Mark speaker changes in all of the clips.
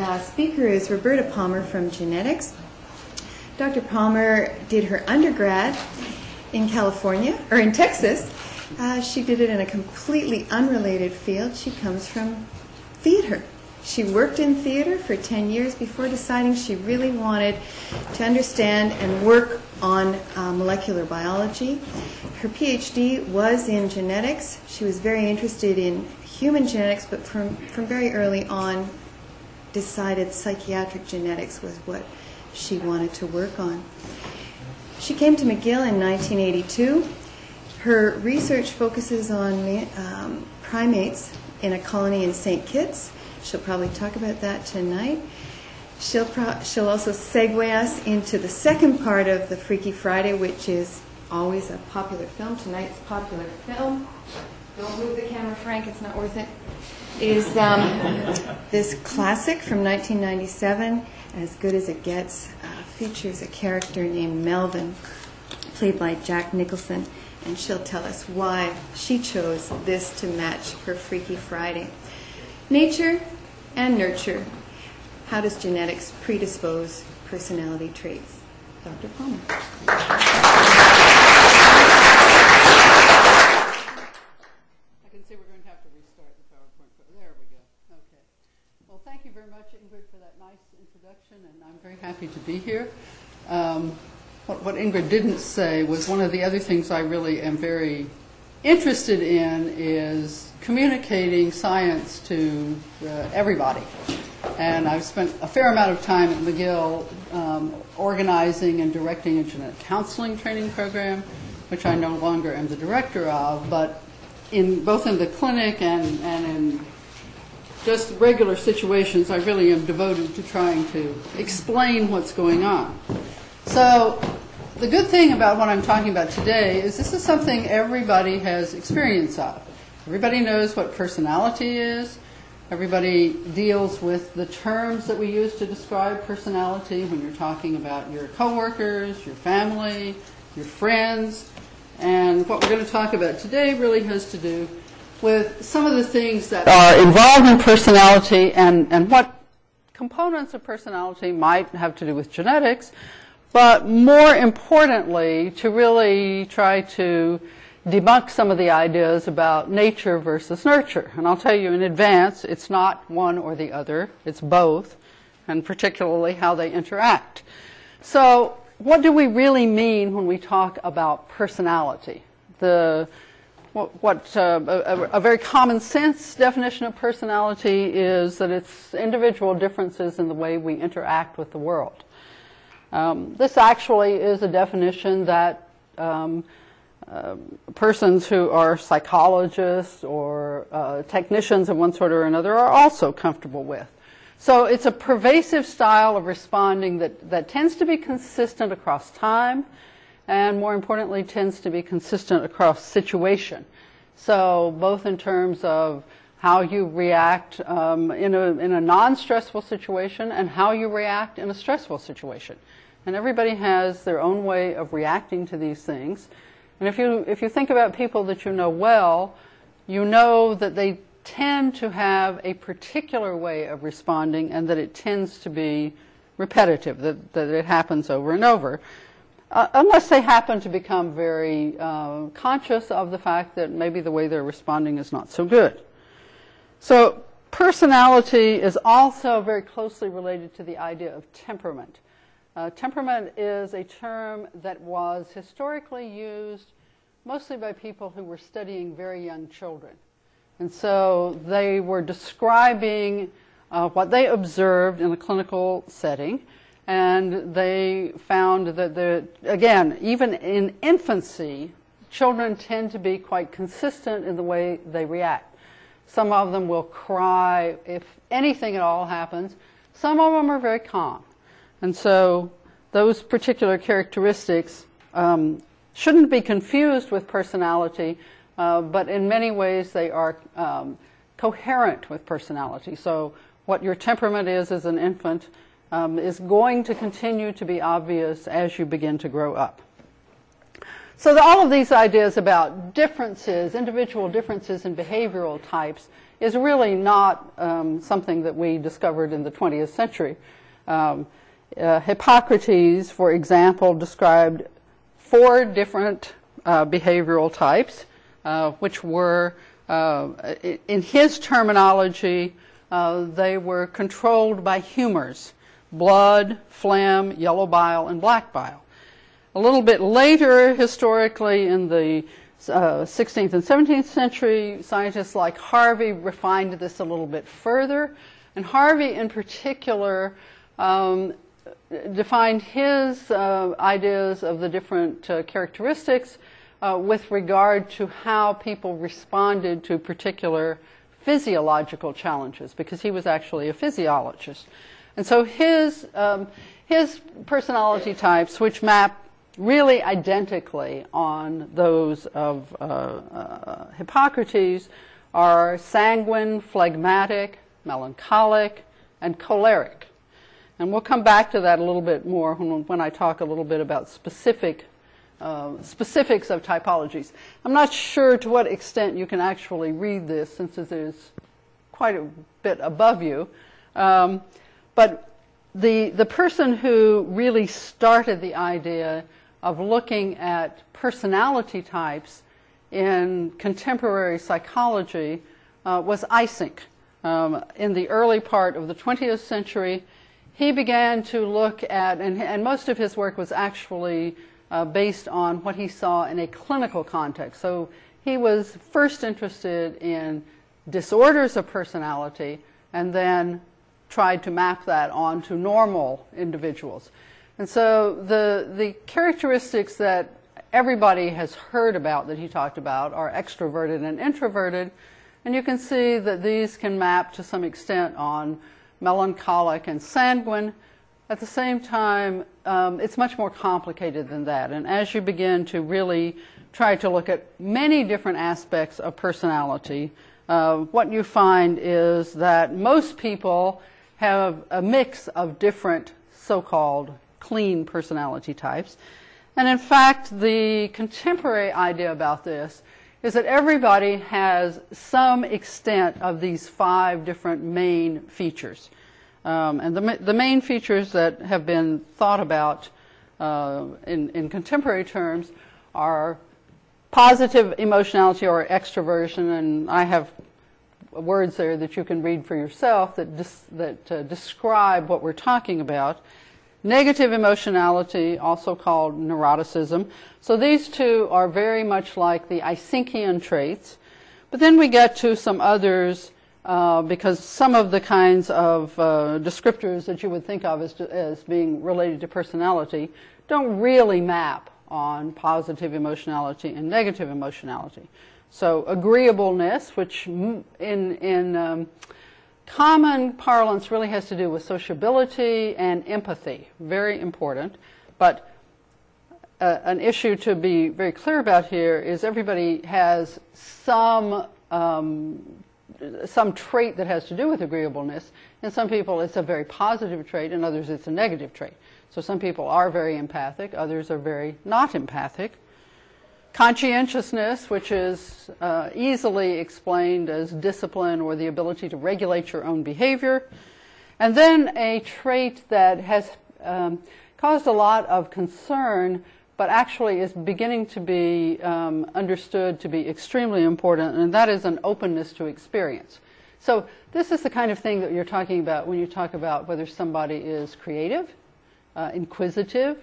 Speaker 1: speaker is Roberta Palmer from Genetics. Dr. Palmer did her undergrad in California, or in Texas. She did it in a completely unrelated field. She comes from theater. She worked in theater for 10 years before deciding she really wanted to understand and work on molecular biology. Her PhD was in genetics. She was very interested in human genetics, but from very early on decided psychiatric genetics was what she wanted to work on. She came to McGill in 1982. Her research focuses on primates in a colony in St. Kitts. She'll probably talk about that tonight. She'll also segue us into the second part of the Freaky Friday, which is always a popular film. Tonight's popular film, don't move the camera, Frank, it's not worth it, is this classic from 1997, As Good as It Gets, features a character named Melvin, played by Jack Nicholson, and she'll tell us why she chose this to match her Freaky Friday. Nature and nurture. How does genetics predispose personality traits? Dr. Palmer.
Speaker 2: I can see we're going to have to restart the PowerPoint, but there we go. Okay. Well, thank you very much, Ingrid, for that nice introduction, and I'm very happy to be here. What Ingrid didn't say was one of the other things I really am very interested in is communicating science to everybody. And I've spent a fair amount of time at McGill organizing and directing a genetic counseling training program, which I no longer am the director of, but both in the clinic and in just regular situations, I really am devoted to trying to explain what's going on. So the good thing about what I'm talking about today is this is something everybody has experience of. Everybody knows what personality is. Everybody deals with the terms that we use to describe personality when you're talking about your coworkers, your family, your friends. And what we're going to talk about today really has to do with some of the things that are involved in personality and what components of personality might have to do with genetics, but more importantly, to really try to debunk some of the ideas about nature versus nurture. And I'll tell you in advance, it's not one or the other, it's both, and particularly how they interact. So what do we really mean when we talk about personality? A very common sense definition of personality is that it's individual differences in the way we interact with the world. This actually is a definition that persons who are psychologists or technicians of one sort or another are also comfortable with. So it's a pervasive style of responding that tends to be consistent across time and, more importantly, tends to be consistent across situation. So both in terms of how you react in a non-stressful situation and how you react in a stressful situation. And everybody has their own way of reacting to these things. And if you think about people that you know well, you know that they tend to have a particular way of responding and that it tends to be repetitive, that it happens over and over. Unless they happen to become very conscious of the fact that maybe the way they're responding is not so good. So personality is also very closely related to the idea of temperament. Temperament is a term that was historically used mostly by people who were studying very young children. And so they were describing what they observed in a clinical setting, and they found that, again, even in infancy, children tend to be quite consistent in the way they react. Some of them will cry if anything at all happens. Some of them are very calm. And so those particular characteristics shouldn't be confused with personality, but in many ways they are coherent with personality. So what your temperament is as an infant is going to continue to be obvious as you begin to grow up. So all of these ideas about differences, individual differences in behavioral types, is really not something that we discovered in the 20th century. Hippocrates, for example, described 4 different behavioral types, which were, in his terminology, they were controlled by humors: blood, phlegm, yellow bile, and black bile. A little bit later, historically, in the 16th and 17th century, scientists like Harvey refined this a little bit further. And Harvey, in particular, defined his ideas of the different characteristics with regard to how people responded to particular physiological challenges, because he was actually a physiologist. And so his personality types, which map really identically on those of Hippocrates, are sanguine, phlegmatic, melancholic, and choleric. And we'll come back to that a little bit more when I talk a little bit about specifics of typologies. I'm not sure to what extent you can actually read this, since it is quite a bit above you. But the person who really started the idea of looking at personality types in contemporary psychology was Eysenck. In the early part of the 20th century, he began to look at, and most of his work was actually based on what he saw in a clinical context. So he was first interested in disorders of personality and then tried to map that onto normal individuals. And so the characteristics that everybody has heard about that he talked about are extroverted and introverted. And you can see that these can map to some extent on melancholic and sanguine. At the same time, it's much more complicated than that. And as you begin to really try to look at many different aspects of personality, what you find is that most people have a mix of different so-called clean personality types. And in fact, the contemporary idea about this is that everybody has some extent of these 5 different main features. And the main features that have been thought about in contemporary terms are positive emotionality or extroversion, and I have words there that you can read for yourself that describe what we're talking about. Negative emotionality, also called neuroticism. So these two are very much like the Eysenckian traits. But then we get to some others, because some of the kinds of descriptors that you would think of as being related to personality don't really map on positive emotionality and negative emotionality. So agreeableness, which in common parlance really has to do with sociability and empathy, very important. But an issue to be very clear about here is everybody has some trait that has to do with agreeableness. In some people it's a very positive trait, in others it's a negative trait. So some people are very empathic, others are very not empathic. Conscientiousness, which is easily explained as discipline or the ability to regulate your own behavior. And then a trait that has caused a lot of concern, but actually is beginning to be understood to be extremely important, and that is an openness to experience. So this is the kind of thing that you're talking about when you talk about whether somebody is creative, inquisitive,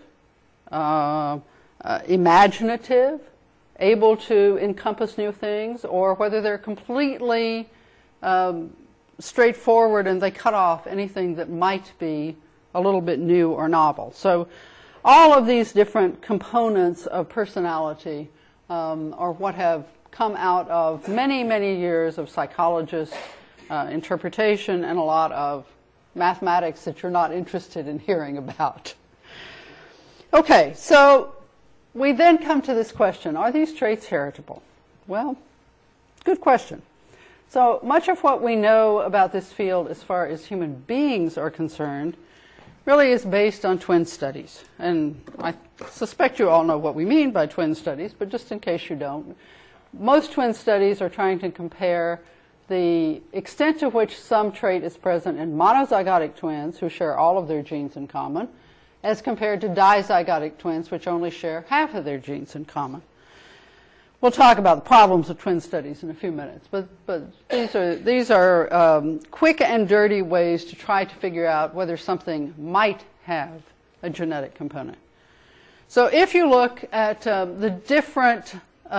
Speaker 2: imaginative, able to encompass new things, or whether they're completely straightforward and they cut off anything that might be a little bit new or novel. So all of these different components of personality are what have come out of many, many years of psychologist interpretation and a lot of mathematics that you're not interested in hearing about. Okay, so we then come to this question, are these traits heritable? Well, good question. So much of what we know about this field as far as human beings are concerned really is based on twin studies. And suspect you all know what we mean by twin studies, but just in case you don't, most twin studies are trying to compare the extent to which some trait is present in monozygotic twins who share all of their genes in common, as compared to dizygotic twins which only share half of their genes in common. We'll talk about the problems of twin studies in a few minutes, but these are quick and dirty ways to try to figure out whether something might have a genetic component. So if you look at the different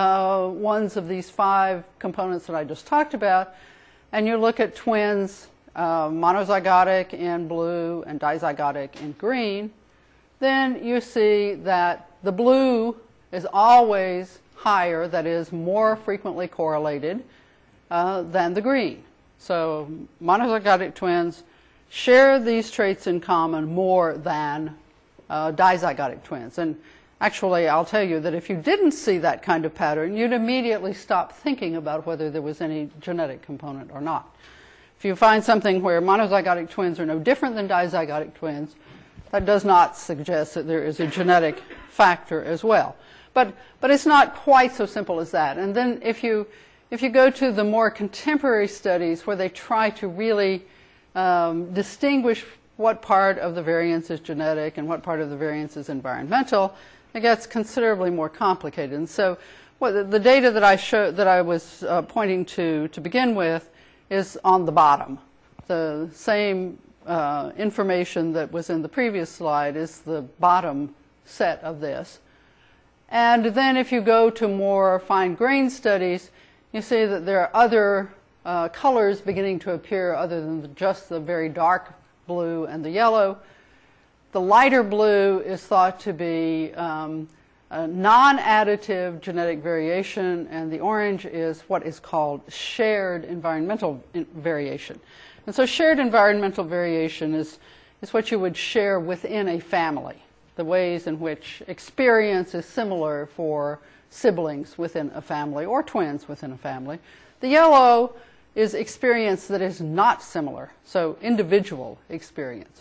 Speaker 2: ones of these 5 components that I just talked about, and you look at twins, monozygotic in blue and dizygotic in green, then you see that the blue is always higher, that is, more frequently correlated than the green. So monozygotic twins share these traits in common more than dizygotic twins. And actually, I'll tell you that if you didn't see that kind of pattern, you'd immediately stop thinking about whether there was any genetic component or not. If you find something where monozygotic twins are no different than dizygotic twins, that does not suggest that there is a genetic factor as well. But it's not quite so simple as that. And then if you go to the more contemporary studies where they try to really distinguish what part of the variance is genetic and what part of the variance is environmental, it gets considerably more complicated. And so the data that I was pointing to begin with is on the bottom. The same information that was in the previous slide is the bottom set of this. And then if you go to more fine-grained studies, you see that there are other colors beginning to appear other than just the very dark blue and the yellow. The lighter blue is thought to be a non-additive genetic variation, and the orange is what is called shared environmental variation. And so shared environmental variation is what you would share within a family, the ways in which experience is similar for siblings within a family or twins within a family. The yellow is experience that is not similar, so individual experience.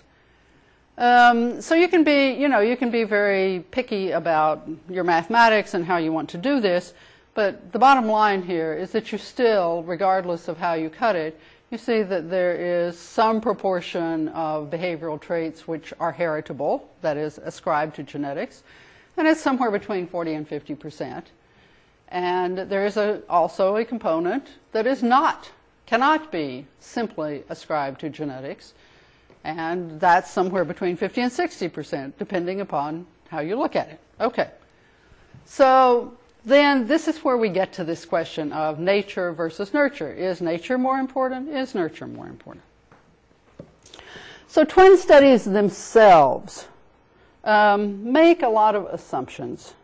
Speaker 2: So you can be very picky about your mathematics and how you want to do this, but the bottom line here is that you still, regardless of how you cut it, you see that there is some proportion of behavioral traits which are heritable, that is, ascribed to genetics, and it's somewhere between 40 and 50%. And there is also a component that cannot be simply ascribed to genetics, and that's somewhere between 50 and 60%, depending upon how you look at it. Okay. So then this is where we get to this question of nature versus nurture. Is nature more important? Is nurture more important? So twin studies themselves make a lot of assumptions.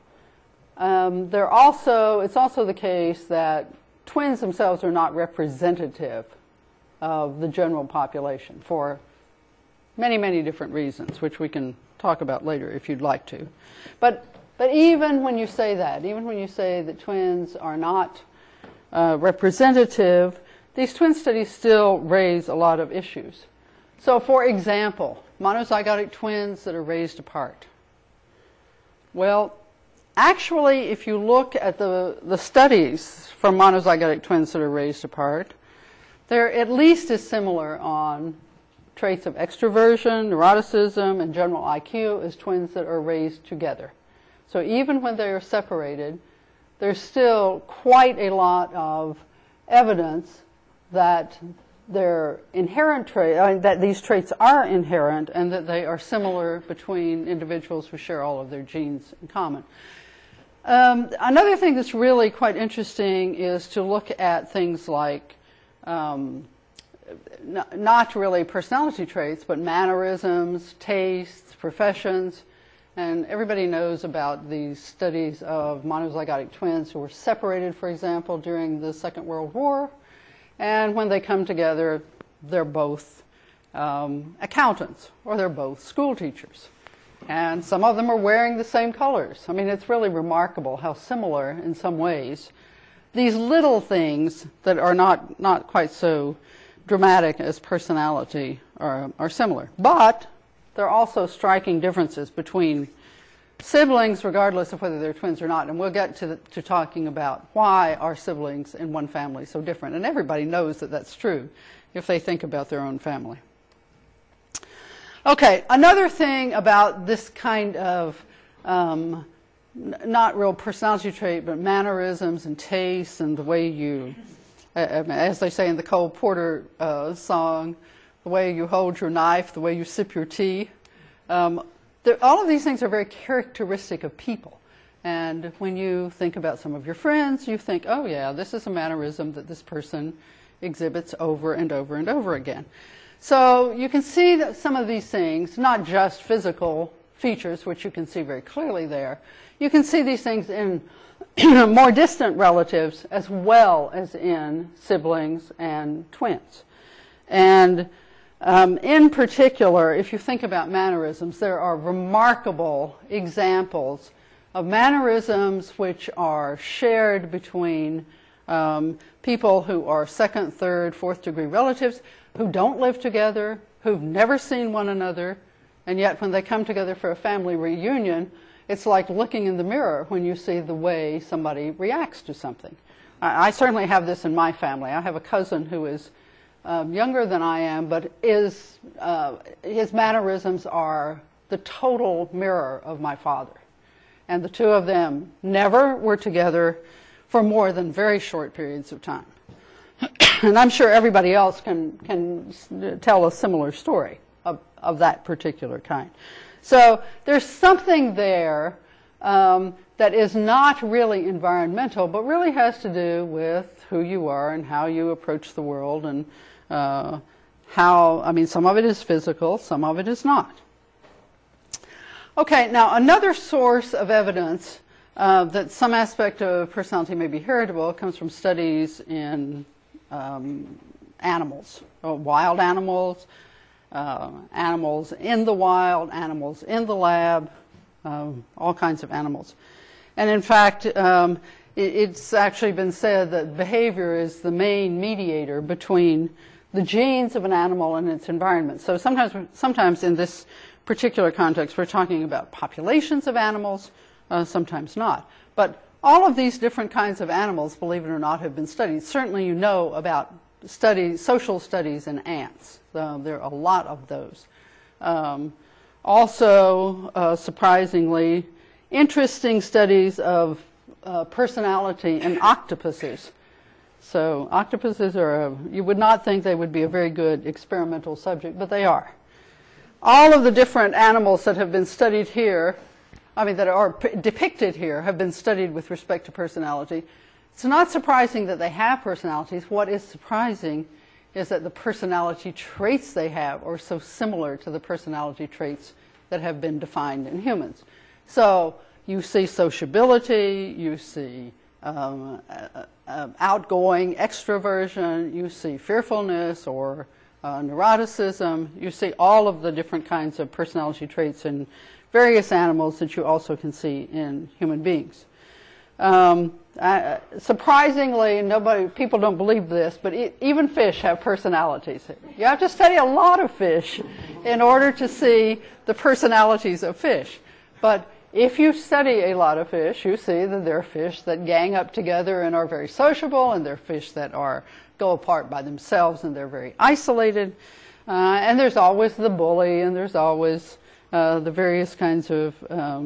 Speaker 2: It's also the case that twins themselves are not representative of the general population for many, many different reasons, which we can talk about later if you'd like to. But even when you say that, even when you say that twins are not representative, these twin studies still raise a lot of issues. So for example, monozygotic twins that are raised apart. Well, actually, if you look at the studies from monozygotic twins that are raised apart, they're at least as similar on traits of extroversion, neuroticism, and general IQ as twins that are raised together. So even when they are separated, there's still quite a lot of evidence that their inherent that these traits are inherent and that they are similar between individuals who share all of their genes in common. Another thing that's really quite interesting is to look at things like not really personality traits, but mannerisms, tastes, professions. And everybody knows about these studies of monozygotic twins who were separated, for example, during the Second World War. And when they come together, they're both accountants, or they're both school teachers. And some of them are wearing the same colors. I mean, it's really remarkable how similar, in some ways, these little things that are not quite so dramatic as personality are similar. But there are also striking differences between siblings regardless of whether they're twins or not. And we'll get to talking about why are siblings in one family so different. And everybody knows that that's true if they think about their own family. Okay, another thing about this kind of not real personality trait, but mannerisms and tastes and the way you, as they say in the Cole Porter song, the way you hold your knife, the way you sip your tea. All of these things are very characteristic of people. And when you think about some of your friends, you think, oh yeah, this is a mannerism that this person exhibits over and over and over again. So you can see that some of these things, not just physical features, which you can see very clearly there, you can see these things in more distant relatives as well as in siblings and twins. And in particular, if you think about mannerisms, there are remarkable examples of mannerisms which are shared between people who are second, third, fourth degree relatives who don't live together, who've never seen one another, and yet when they come together for a family reunion, it's like looking in the mirror when you see the way somebody reacts to something. I certainly have this in my family. I have a cousin who is younger than I am, but his mannerisms are the total mirror of my father. And the two of them never were together for more than very short periods of time. And I'm sure everybody else can tell a similar story of that particular kind. So there's something there that is not really environmental, but really has to do with who you are and how you approach the world, and some of it is physical, some of it is not. Okay, now another source of evidence that some aspect of personality may be heritable comes from studies in animals, wild animals, animals in the wild, animals in the lab, all kinds of animals. And in fact, it's actually been said that behavior is the main mediator between the genes of an animal and its environment. So sometimes in this particular context, we're talking about populations of animals, sometimes not. But all of these different kinds of animals, believe it or not, have been studied. Certainly you know about social studies in ants. There are a lot of those. Also, surprisingly, interesting studies of personality in octopuses. So octopuses you would not think they would be a very good experimental subject, but they are. All of the different animals that have been studied here, that are depicted here, have been studied with respect to personality. It's not surprising that they have personalities. What is surprising is that the personality traits they have are so similar to the personality traits that have been defined in humans. So you see sociability, you see outgoing extroversion, you see fearfulness or neuroticism, you see all of the different kinds of personality traits in various animals that you also can see in human beings. Surprisingly, people don't believe this, but even fish have personalities. You have to study a lot of fish in order to see the personalities of fish. But if you study a lot of fish, you see that there are fish that gang up together and are very sociable, and there are fish that go apart by themselves and they're very isolated. And there's always the bully, and there's always the various kinds of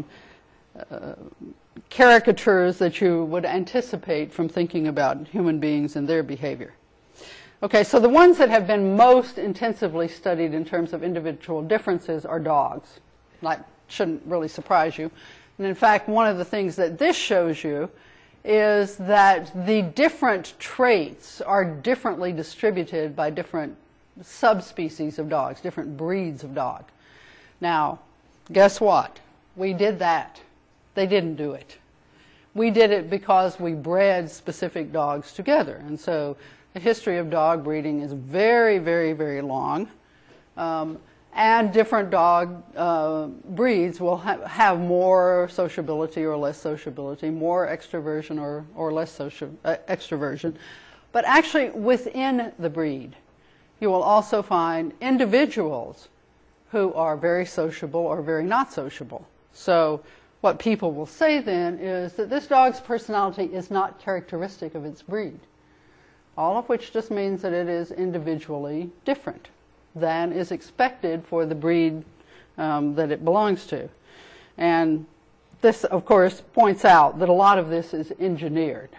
Speaker 2: caricatures that you would anticipate from thinking about human beings and their behavior. Okay, so the ones that have been most intensively studied in terms of individual differences are dogs. That shouldn't really surprise you. And in fact, one of the things that this shows you is that the different traits are differently distributed by different subspecies of dogs, different breeds of dog. Now, guess what? We did that. They didn't do it. We did it because we bred specific dogs together. And so the history of dog breeding is very, very, very long. And different dog breeds will have more sociability or less sociability, more extroversion or less extroversion. But actually, within the breed, you will also find individuals who are very sociable or very not sociable. So what people will say then is that this dog's personality is not characteristic of its breed. All of which just means that it is individually different than is expected for the breed that it belongs to. And this, of course, points out that a lot of this is engineered.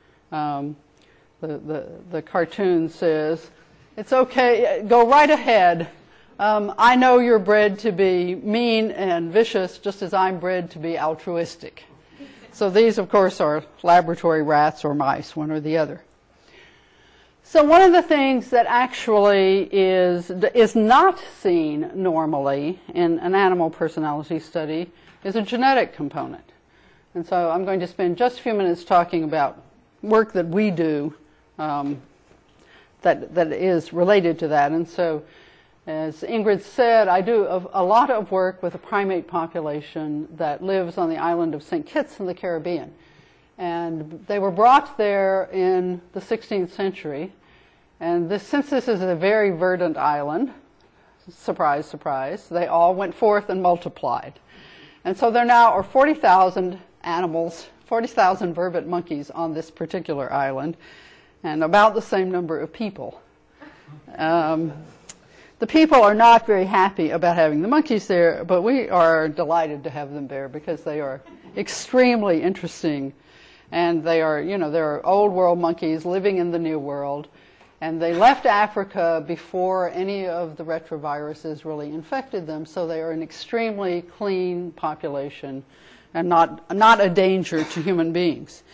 Speaker 2: The cartoon says, it's okay, go right ahead. I know you're bred to be mean and vicious just as I'm bred to be altruistic. So these, of course, are laboratory rats or mice, one or the other. So one of the things that actually is not seen normally in an animal personality study is a genetic component. And so I'm going to spend just a few minutes talking about work that we do that is related to that. And so, as Ingrid said, I do a lot of work with a primate population that lives on the island of St. Kitts in the Caribbean. And they were brought there in the 16th century. And since this is a very verdant island, surprise, surprise, they all went forth and multiplied. And so there now are 40,000 animals, 40,000 vervet monkeys on this particular island, and about the same number of people. The people are not very happy about having the monkeys there, but we are delighted to have them there because they are extremely interesting. And they are, they're old world monkeys living in the New World. And they left Africa before any of the retroviruses really infected them, so they are an extremely clean population and not a danger to human beings.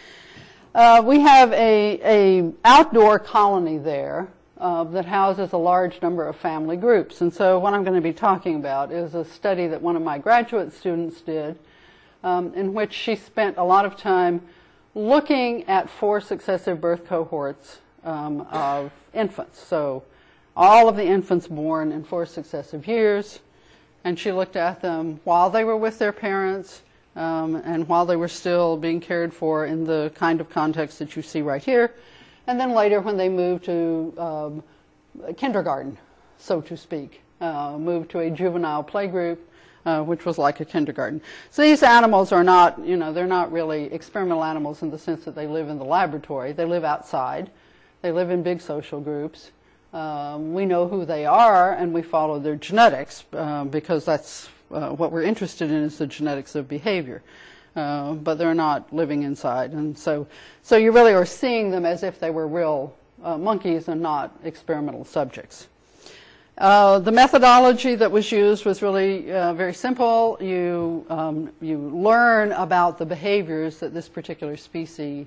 Speaker 2: We have a outdoor colony there that houses a large number of family groups. And so what I'm going to be talking about is a study that one of my graduate students did in which she spent a lot of time looking at 4 successive birth cohorts of infants. So all of the infants born in 4 successive years, and she looked at them while they were with their parents and while they were still being cared for in the kind of context that you see right here, and then later when they moved to kindergarten, so to speak, moved to a juvenile playgroup, which was like a kindergarten. So these animals are not, they're not really experimental animals in the sense that they live in the laboratory. They live outside. They live in big social groups. We know who they are, and we follow their genetics because that's what we're interested in is the genetics of behavior. But they're not living inside. And so you really are seeing them as if they were real monkeys and not experimental subjects. The methodology that was used was really very simple. You learn about the behaviors that this particular species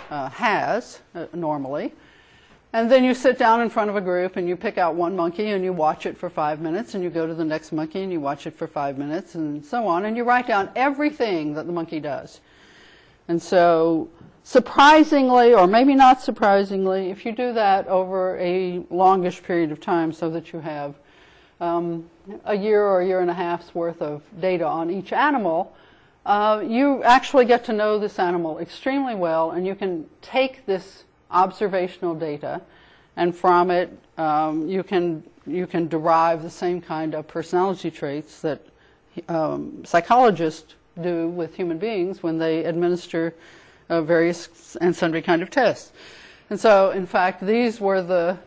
Speaker 2: has normally. And then you sit down in front of a group and you pick out one monkey and you watch it for 5 minutes, and you go to the next monkey and you watch it for 5 minutes, and so on, and you write down everything that the monkey does. And so surprisingly, or maybe not surprisingly, if you do that over a longish period of time so that you have a year or a year and a half's worth of data on each animal, you actually get to know this animal extremely well, and you can take this observational data, and from it you can derive the same kind of personality traits that psychologists do with human beings when they administer various and sundry kind of tests. And so, in fact, these were the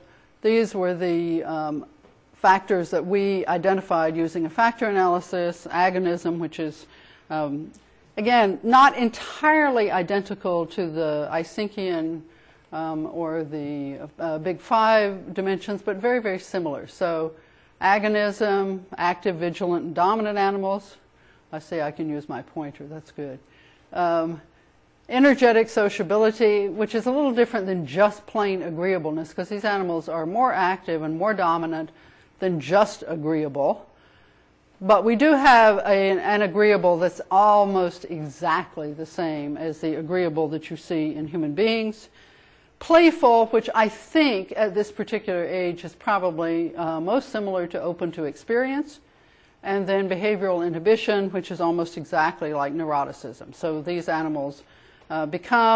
Speaker 2: factors that we identified using a factor analysis, agonism, which is again not entirely identical to the Eysenkian or the big 5 dimensions, but very, very similar. So agonism, active, vigilant, and dominant animals. I say I can use my pointer, that's good. Energetic sociability, which is a little different than just plain agreeableness, because these animals are more active and more dominant than just agreeable. But we do have an agreeable that's almost exactly the same as the agreeable that you see in human beings. Playful, which I think at this particular age is probably most similar to open to experience. And then behavioral inhibition, which is almost exactly like neuroticism. So these animals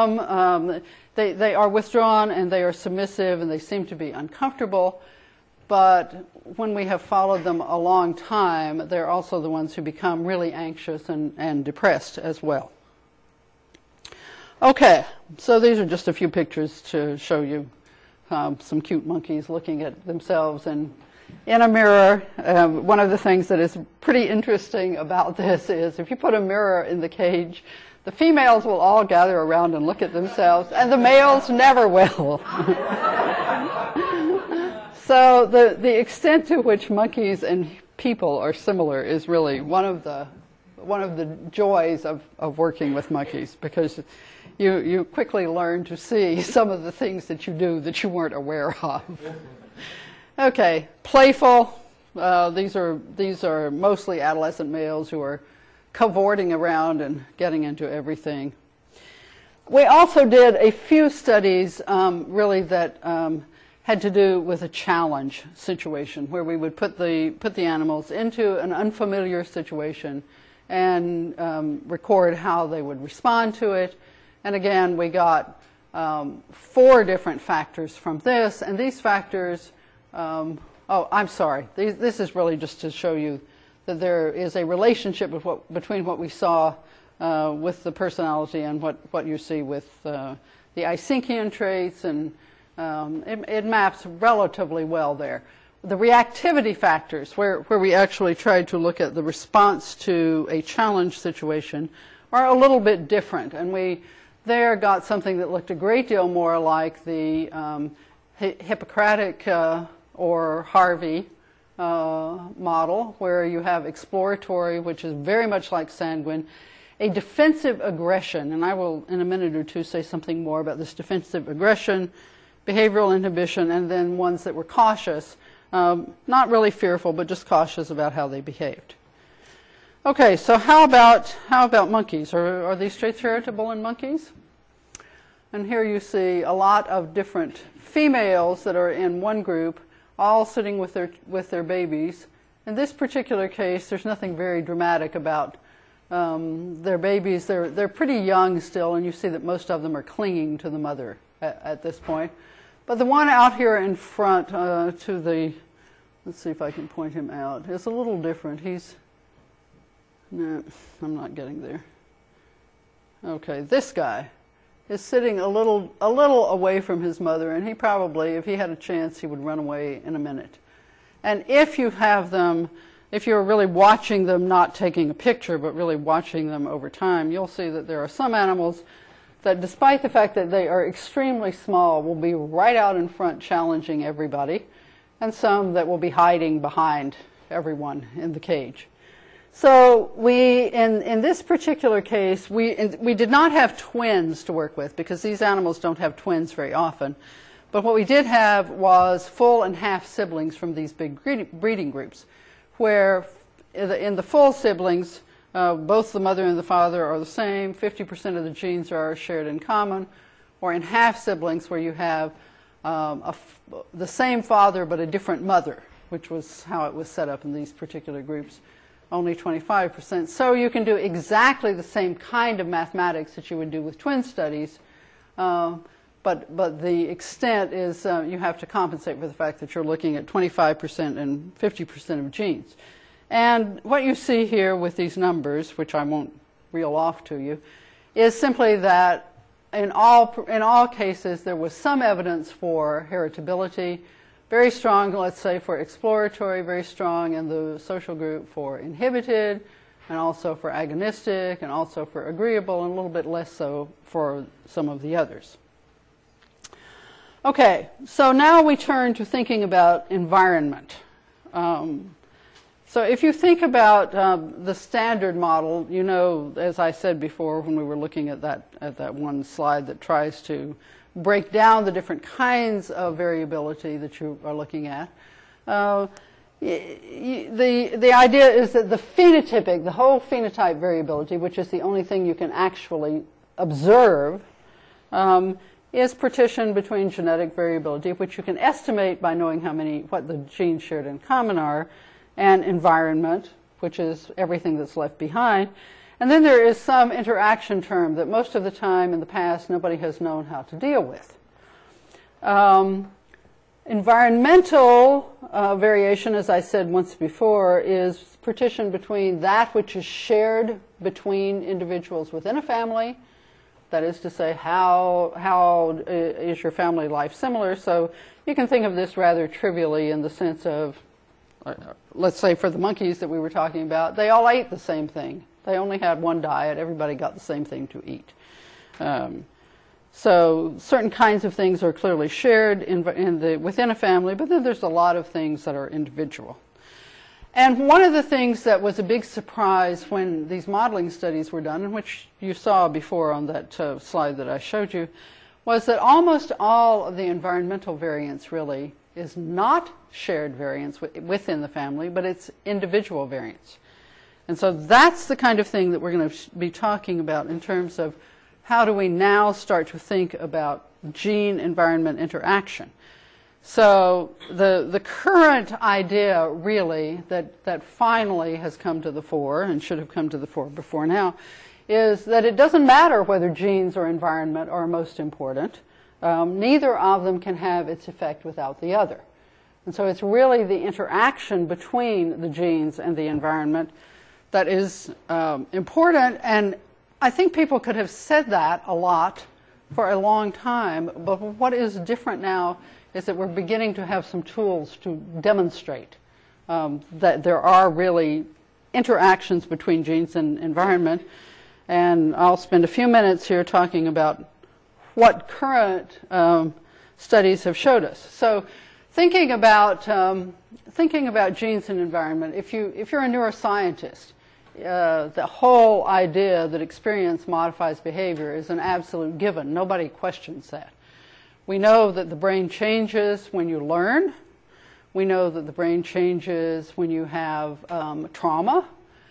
Speaker 2: they are withdrawn and they are submissive and they seem to be uncomfortable. but when we have followed them a long time, they're also the ones who become really anxious and depressed as well. Okay, so these are just a few pictures to show you some cute monkeys looking at themselves in a mirror. One of the things that is pretty interesting about this is if you put a mirror in the cage, the females will all gather around and look at themselves, and the males never will. So the extent to which monkeys and people are similar is really one of the joys of working with monkeys, because you quickly learn to see some of the things that you do that you weren't aware of. Okay, playful. These are mostly adolescent males who are cavorting around and getting into everything. We also did a few studies really that had to do with a challenge situation, where we would put the animals into an unfamiliar situation and record how they would respond to it. And again, we got 4 different factors from this, and these factors, oh, I'm sorry, this is really just to show you that there is a relationship between what we saw with the personality and what you see with the Eysenkian traits, and it maps relatively well there. The reactivity factors, where we actually tried to look at the response to a challenge situation, are a little bit different, and we there got something that looked a great deal more like the Hippocratic or Harvey model, where you have exploratory, which is very much like sanguine, a defensive aggression, and I will in a minute or two say something more about this defensive aggression, behavioral inhibition, and then ones that were cautious, not really fearful, but just cautious about how they behaved. Okay, so how about monkeys? Are these traits heritable in monkeys? And here you see a lot of different females that are in one group, all sitting with their babies. In this particular case, there's nothing very dramatic about their babies. They're pretty young still, and you see that most of them are clinging to the mother at this point. But the one out here in front to the, let's see if I can point him out, is a little different. No, I'm not getting there. Okay, this guy is sitting a little away from his mother, and he probably, if he had a chance, he would run away in a minute. And if you have them, if you're really watching them, not taking a picture, but really watching them over time, you'll see that there are some animals that, despite the fact that they are extremely small, will be right out in front challenging everybody, and some that will be hiding behind everyone in the cage. So in this particular case, we did not have twins to work with, because these animals don't have twins very often. But what we did have was full and half siblings from these big breeding groups, where in the full siblings, both the mother and the father are the same, 50% of the genes are shared in common, or in half siblings where you have the same father but a different mother, which was how it was set up in these particular groups. Only 25%. So you can do exactly the same kind of mathematics that you would do with twin studies, but the extent is you have to compensate for the fact that you're looking at 25% and 50% of genes. And what you see here with these numbers, which I won't reel off to you, is simply that in all cases there was some evidence for heritability. Very strong, let's say, for exploratory, very strong in the social group for inhibited, and also for agonistic, and also for agreeable, and a little bit less so for some of the others. Okay, so now we turn to thinking about environment. So if you think about the standard model, you know, as I said before when we were looking at that one slide that tries to break down the different kinds of variability that you are looking at. The idea is that the phenotypic, the whole phenotype variability, which is the only thing you can actually observe, is partitioned between genetic variability, which you can estimate by knowing what the genes shared in common are, and environment, which is everything that's left behind. And then there is some interaction term that most of the time in the past nobody has known how to deal with. Environmental variation, as I said once before, is partitioned between that which is shared between individuals within a family. That is to say, how is your family life similar? So you can think of this rather trivially in the sense of, let's say for the monkeys that we were talking about, they all ate the same thing. They only had one diet. Everybody got the same thing to eat. So certain kinds of things are clearly shared within a family, but then there's a lot of things that are individual. And one of the things that was a big surprise when these modeling studies were done, and which you saw before on that slide that I showed you, was that almost all of the environmental variance really is not shared variance within the family, but it's individual variance. And so that's the kind of thing that we're going to be talking about in terms of how do we now start to think about gene-environment interaction. So the current idea really that finally has come to the fore and should have come to the fore before now is that it doesn't matter whether genes or environment are most important. Neither of them can have its effect without the other. And so it's really the interaction between the genes and the environment that is important. And I think people could have said that a lot for a long time, but what is different now is that we're beginning to have some tools to demonstrate that there are really interactions between genes and environment. And I'll spend a few minutes here talking about what current studies have showed us. So thinking about genes and environment, if you're a neuroscientist, the whole idea that experience modifies behavior is an absolute given. Nobody questions that. We know that the brain changes when you learn. We know that the brain changes when you have trauma.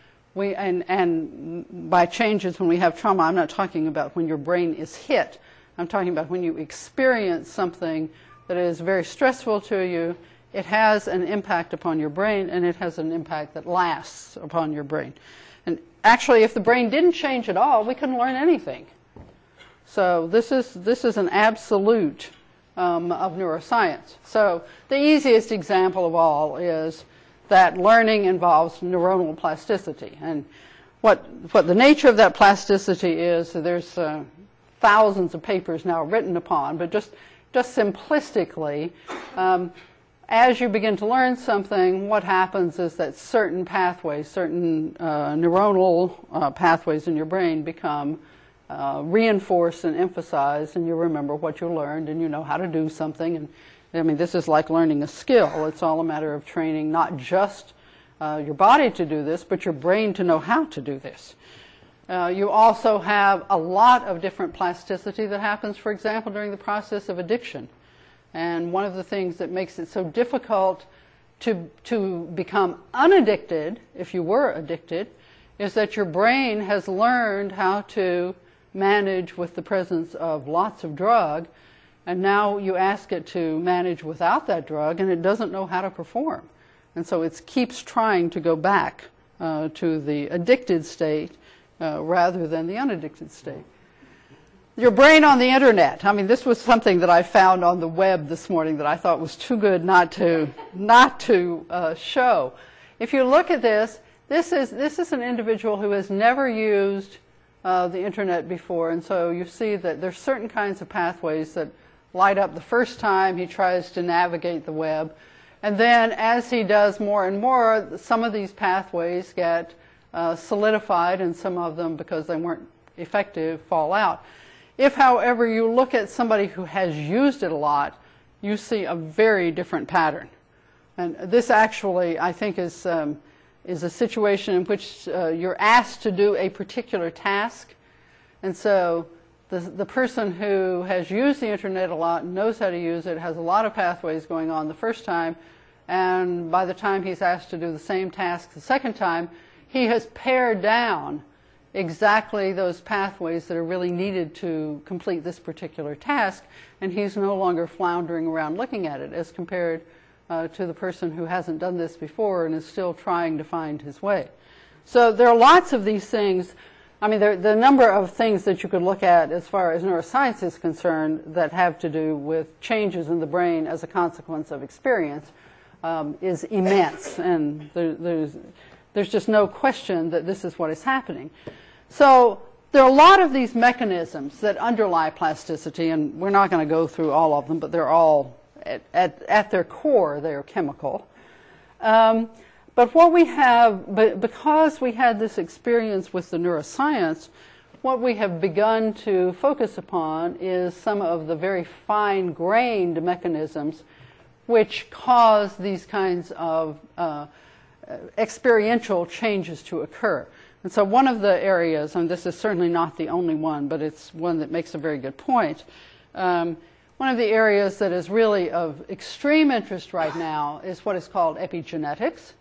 Speaker 2: And by changes when we have trauma, I'm not talking about when your brain is hit. I'm talking about when you experience something that is very stressful to you. It has an impact upon your brain, and it has an impact that lasts upon your brain. And actually, if the brain didn't change at all, we couldn't learn anything. So this is an absolute of neuroscience. So the easiest example of all is that learning involves neuronal plasticity. And what the nature of that plasticity is, there's thousands of papers now written upon, but just simplistically, as you begin to learn something, what happens is that certain pathways, certain neuronal pathways in your brain become reinforced and emphasized, and you remember what you learned, and you know how to do something. And I mean, this is like learning a skill. It's all a matter of training not just your body to do this, but your brain to know how to do this. You also have a lot of different plasticity that happens, for example, during the process of addiction. And one of the things that makes it so difficult to become unaddicted, if you were addicted, is that your brain has learned how to manage with the presence of lots of drug, and now you ask it to manage without that drug, and it doesn't know how to perform. And so it keeps trying to go back to the addicted state rather than the unaddicted state. Your brain on the internet. I mean, this was something that I found on the web this morning that I thought was too good not to show. If you look at this, this is an individual who has never used the internet before, and so you see that there's certain kinds of pathways that light up the first time he tries to navigate the web, and then as he does more and more, some of these pathways get solidified, and some of them, because they weren't effective, fall out. If, however, you look at somebody who has used it a lot, you see a very different pattern. And this actually, I think, is a situation in which you're asked to do a particular task. And so the person who has used the internet a lot, knows how to use it, has a lot of pathways going on the first time, and by the time he's asked to do the same task the second time, he has pared down exactly those pathways that are really needed to complete this particular task, and he's no longer floundering around looking at it as compared to the person who hasn't done this before and is still trying to find his way. So there are lots of these things I mean, the number of things that you could look at as far as neuroscience is concerned that have to do with changes in the brain as a consequence of experience is immense, and there's just no question that this is what is happening. So there are a lot of these mechanisms that underlie plasticity, and we're not going to go through all of them, but they're all, at their core, they are chemical. But what we have, because we had this experience with the neuroscience, what we have begun to focus upon is some of the very fine-grained mechanisms which cause these kinds of experiential changes to occur. And so one of the areas, and this is certainly not the only one, but it's one that makes a very good point, one of the areas that is really of extreme interest right now is what is called epigenetics.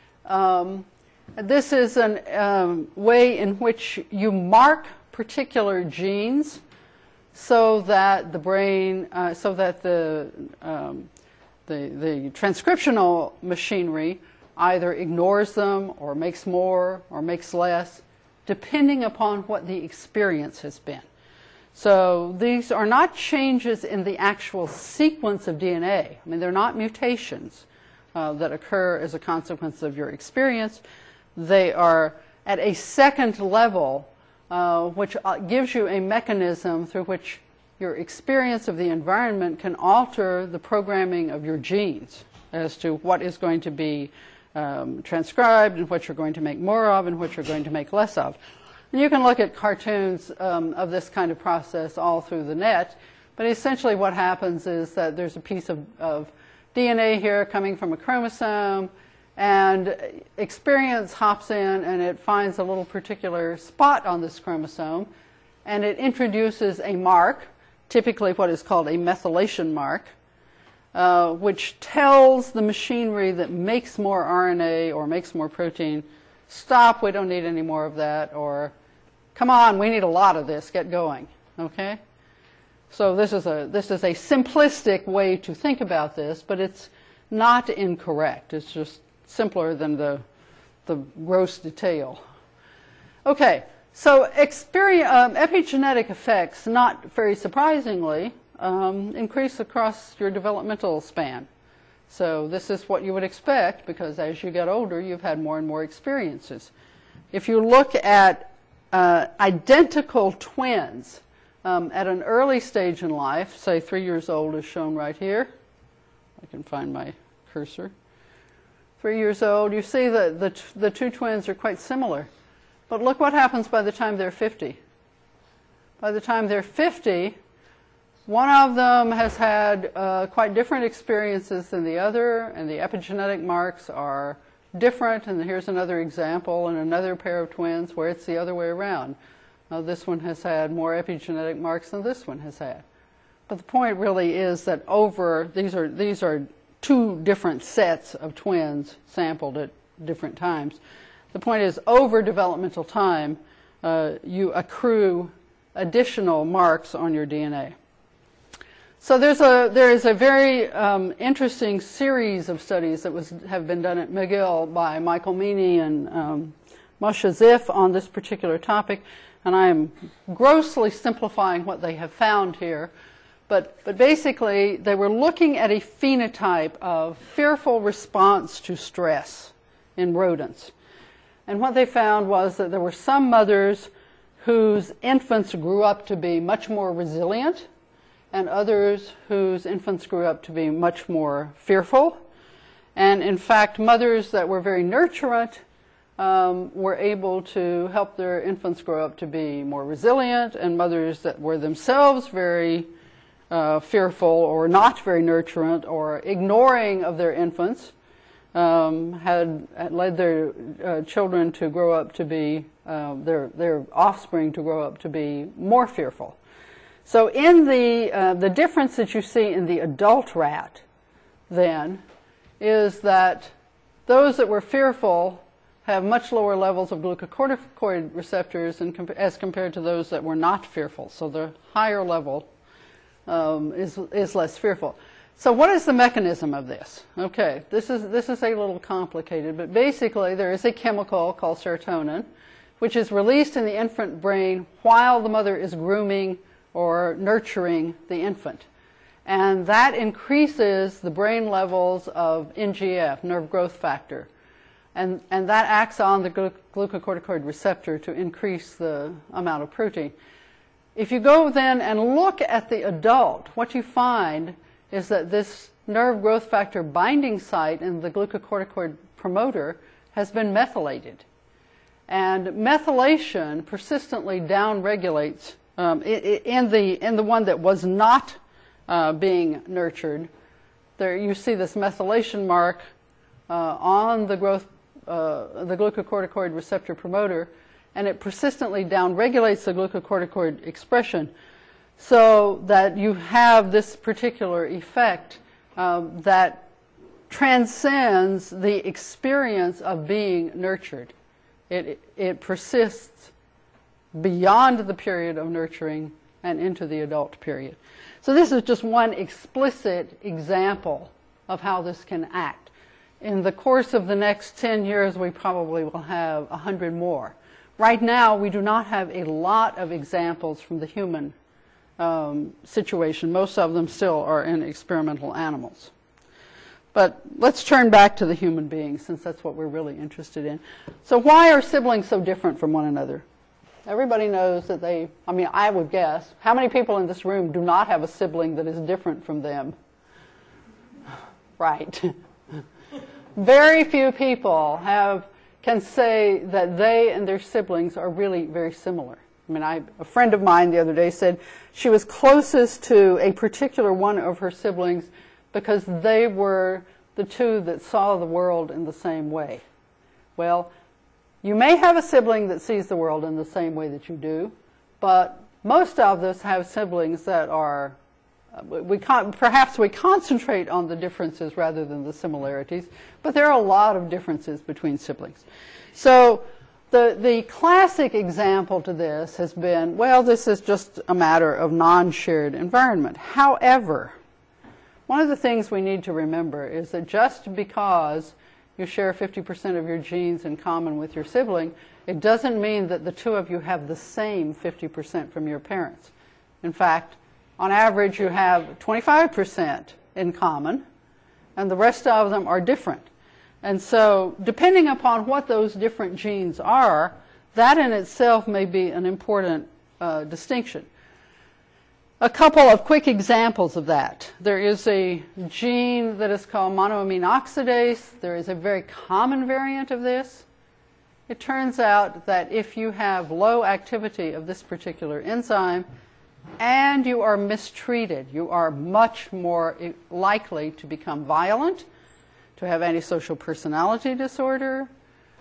Speaker 2: This is a way in which you mark particular genes so that the brain, so that the transcriptional machinery either ignores them or makes more or makes less, depending upon what the experience has been. So these are not changes in the actual sequence of DNA. I mean, they're not mutations that occur as a consequence of your experience. They are at a second level, which gives you a mechanism through which your experience of the environment can alter the programming of your genes as to what is going to be transcribed and what you're going to make more of and what you're going to make less of. And you can look at cartoons of this kind of process all through the net, but essentially what happens is that there's a piece of DNA here coming from a chromosome, and experience hops in and it finds a little particular spot on this chromosome, and it introduces a mark, typically what is called a methylation mark, which tells the machinery that makes more RNA or makes more protein, stop, we don't need any more of that, or come on, we need a lot of this, get going, okay? So this is a simplistic way to think about this, but it's not incorrect. It's just simpler than the gross detail. Okay, so epigenetic effects, not very surprisingly, increase across your developmental span. So this is what you would expect, because as you get older, you've had more and more experiences. If you look at identical twins at an early stage in life, say 3 years old is shown right here. I can find my cursor. 3 years old, you see that the two twins are quite similar. But look what happens by the time they're 50. By the time they're 50, one of them has had quite different experiences than the other, and the epigenetic marks are different. And here's another example in another pair of twins where it's the other way around. Now this one has had more epigenetic marks than this one has had. But the point really is that these are two different sets of twins sampled at different times. The point is, over developmental time, you accrue additional marks on your DNA. So there is a very interesting series of studies that have been done at McGill by Michael Meany and Moshe Ziff on this particular topic, and I am grossly simplifying what they have found here. But basically, they were looking at a phenotype of fearful response to stress in rodents. And what they found was that there were some mothers whose infants grew up to be much more resilient, and others whose infants grew up to be much more fearful. And in fact, mothers that were very nurturant were able to help their infants grow up to be more resilient, and mothers that were themselves very fearful or not very nurturant or ignoring of their infants had led their children to grow up to be, their offspring to grow up to be more fearful. So in the difference that you see in the adult rat then is that those that were fearful have much lower levels of glucocorticoid receptors as compared to those that were not fearful. So the higher level is less fearful. So what is the mechanism of this? Okay, this is a little complicated, but basically there is a chemical called serotonin, which is released in the infant brain while the mother is grooming or nurturing the infant. And that increases the brain levels of NGF, nerve growth factor. And that acts on the glucocorticoid receptor to increase the amount of protein. If you go then and look at the adult, what you find is that this nerve growth factor binding site in the glucocorticoid promoter has been methylated. And methylation persistently downregulates in the one that was not being nurtured. There you see this methylation mark on the glucocorticoid receptor promoter, and it persistently downregulates the glucocorticoid expression so that you have this particular effect that transcends the experience of being nurtured. It persists beyond the period of nurturing and into the adult period. So this is just one explicit example of how this can act. In the course of the next 10 years, we probably will have 100 more. Right now, we do not have a lot of examples from the human situation. Most of them still are in experimental animals. But let's turn back to the human being, since that's what we're really interested in. So why are siblings so different from one another? Everybody knows that I would guess, how many people in this room do not have a sibling that is different from them? Right. Very few people can say that they and their siblings are really very similar. A friend of mine the other day said she was closest to a particular one of her siblings because they were the two that saw the world in the same way. Well, you may have a sibling that sees the world in the same way that you do, but most of us have siblings that are, perhaps we concentrate on the differences rather than the similarities, but there are a lot of differences between siblings. So the classic example to this has been, well, this is just a matter of non-shared environment. However, one of the things we need to remember is that just because you share 50% of your genes in common with your sibling, it doesn't mean that the two of you have the same 50% from your parents. In fact, on average, you have 25% in common, and the rest of them are different. And so, depending upon what those different genes are, that in itself may be an important distinction. A couple of quick examples of that. There is a gene that is called monoamine oxidase. There is a very common variant of this. It turns out that if you have low activity of this particular enzyme and you are mistreated, you are much more likely to become violent, to have antisocial personality disorder,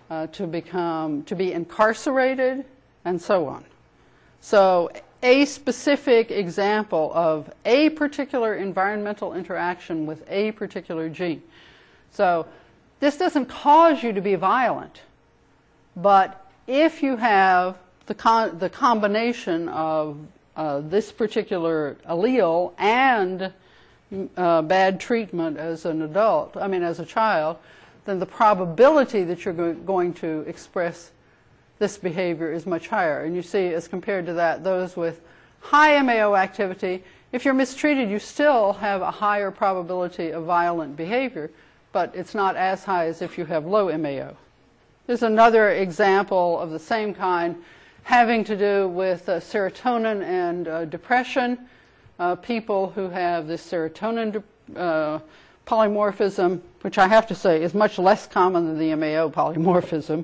Speaker 2: to be incarcerated, and so on. So a specific example of a particular environmental interaction with a particular gene. So this doesn't cause you to be violent, but if you have the combination of this particular allele and bad treatment as an adult, as a child, then the probability that you're going to express this behavior is much higher. And you see, as compared to that, those with high MAO activity, if you're mistreated, you still have a higher probability of violent behavior, but it's not as high as if you have low MAO. There's another example of the same kind having to do with serotonin and depression. People who have this serotonin polymorphism, which I have to say is much less common than the MAO polymorphism,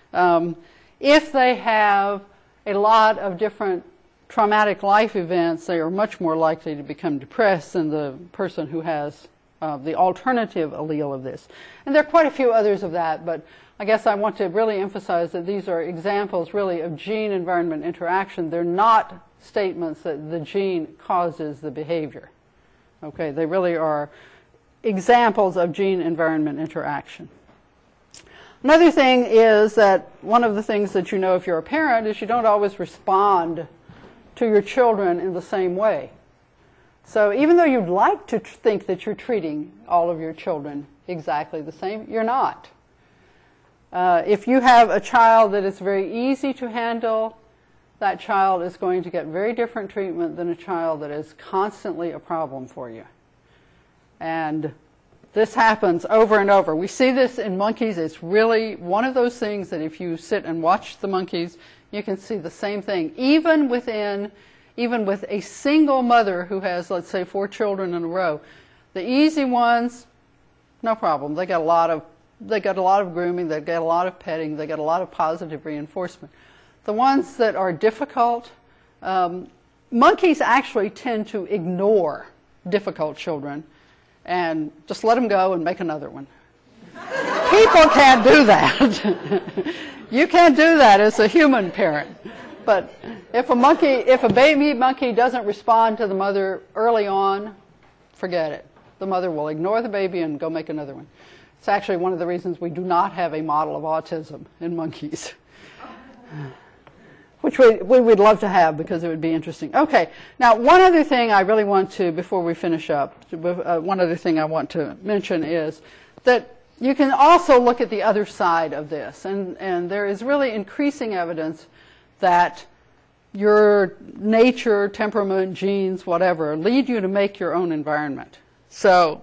Speaker 2: if they have a lot of different traumatic life events, they are much more likely to become depressed than the person who has the alternative allele of this. And there are quite a few others of that, but I guess I want to really emphasize that these are examples really of gene-environment interaction. They're not statements that the gene causes the behavior. Okay, they really are examples of gene-environment interaction. Another thing is that one of the things that you know if you're a parent is you don't always respond to your children in the same way. So even though you'd like to think that you're treating all of your children exactly the same, you're not. If you have a child that is very easy to handle, that child is going to get very different treatment than a child that is constantly a problem for you. And this happens over and over. We see this in monkeys. It's really one of those things that if you sit and watch the monkeys, you can see the same thing. Even with a single mother who has, let's say, 4 children in a row, the easy ones, no problem. They got a lot of grooming, they get a lot of petting, they get a lot of positive reinforcement. The ones that are difficult, monkeys actually tend to ignore difficult children and just let them go and make another one. People can't do that. You can't do that as a human parent. But if a baby monkey doesn't respond to the mother early on, forget it. The mother will ignore the baby and go make another one. It's actually one of the reasons we do not have a model of autism in monkeys, which we would love to have because it would be interesting. Okay, now one other thing I really want to, before we finish up, one other thing I want to mention is that you can also look at the other side of this, and there is really increasing evidence that your nature, temperament, genes, whatever, lead you to make your own environment. So,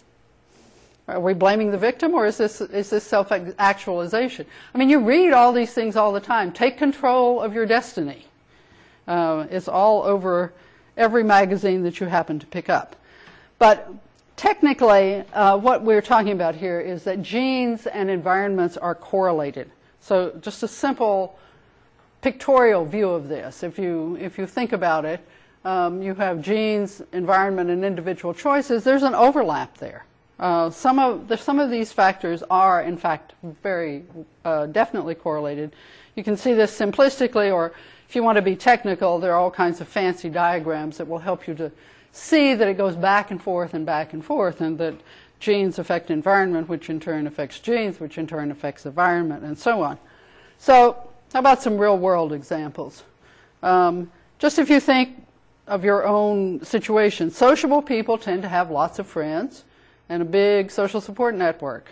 Speaker 2: are we blaming the victim, or is this self-actualization? I mean, you read all these things all the time. Take control of your destiny. It's all over every magazine that you happen to pick up. But technically, what we're talking about here is that genes and environments are correlated. So, just a simple pictorial view of this. If you think about it, you have genes, environment, and individual choices. There's an overlap there. Some of these factors are, in fact, very definitely correlated. You can see this simplistically, or if you want to be technical, there are all kinds of fancy diagrams that will help you to see that it goes back and forth, and that genes affect environment, which in turn affects genes, which in turn affects environment, and so on. So, how about some real-world examples? Just if you think of your own situation, sociable people tend to have lots of friends and a big social support network.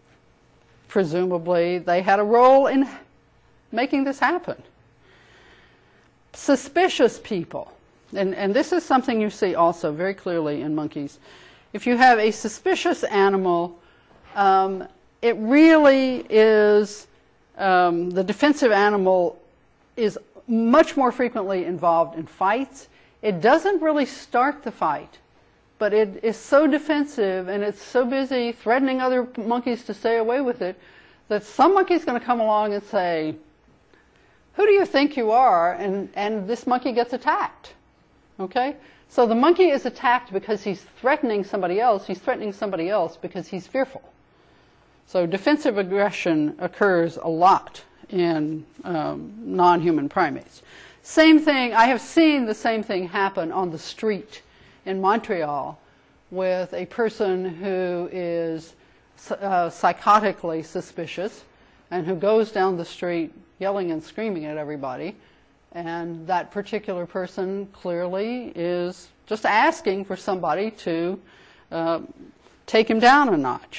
Speaker 2: Presumably, they had a role in making this happen. Suspicious people, and this is something you see also very clearly in monkeys. If you have a suspicious animal, it really is, the defensive animal is much more frequently involved in fights. It doesn't really start the fight, but it is so defensive and it's so busy threatening other monkeys to stay away with it that some monkey's going to come along and say, "Who do you think you are?" and this monkey gets attacked. Okay? So the monkey is attacked because he's threatening somebody else. He's threatening somebody else because he's fearful. So defensive aggression occurs a lot in non-human primates. Same thing, I have seen the same thing happen on the street in Montreal with a person who is psychotically suspicious and who goes down the street yelling and screaming at everybody. And that particular person clearly is just asking for somebody to take him down a notch.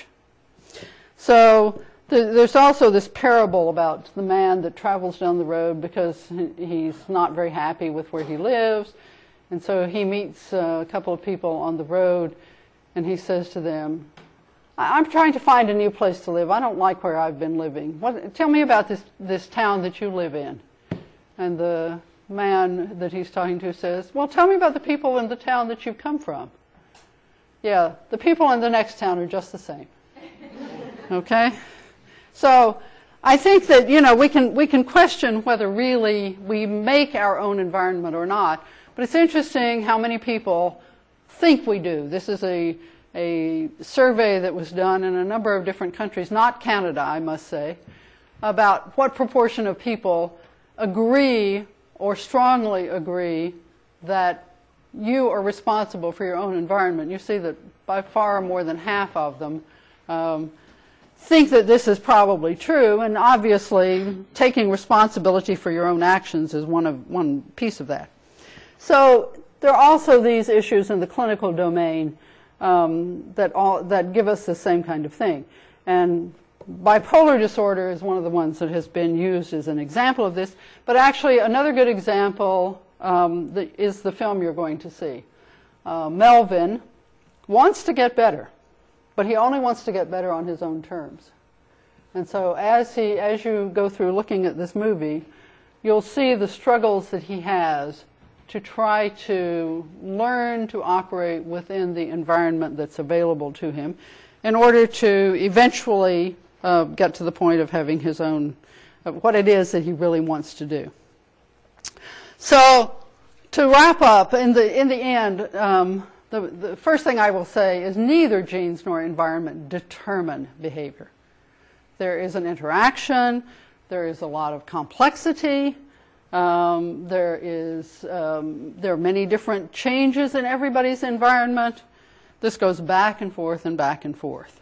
Speaker 2: So there's also this parable about the man that travels down the road because he's not very happy with where he lives. And so he meets a couple of people on the road and he says to them, "I'm trying to find a new place to live. I don't like where I've been living. Tell me about this town that you live in." And the man that he's talking to says, "Well, tell me about the people in the town that you've come from." "Yeah, the people in the next town are just the same." Okay? So I think that, we can question whether really we make our own environment or not, but it's interesting how many people think we do. This is a survey that was done in a number of different countries, not Canada, I must say, about what proportion of people agree or strongly agree that you are responsible for your own environment. You see that by far more than half of them think that this is probably true, and obviously taking responsibility for your own actions is one piece of that. So there are also these issues in the clinical domain that give us the same kind of thing. And bipolar disorder is one of the ones that has been used as an example of this. But actually, another good example is the film you're going to see. Melvin wants to get better, but he only wants to get better on his own terms. And so as you go through looking at this movie, you'll see the struggles that he has to try to learn to operate within the environment that's available to him in order to eventually get to the point of having his own, what it is that he really wants to do. So to wrap up, in the end, the first thing I will say is neither genes nor environment determine behavior. There is an interaction, there is a lot of complexity, there are many different changes in everybody's environment. This goes back and forth and back and forth.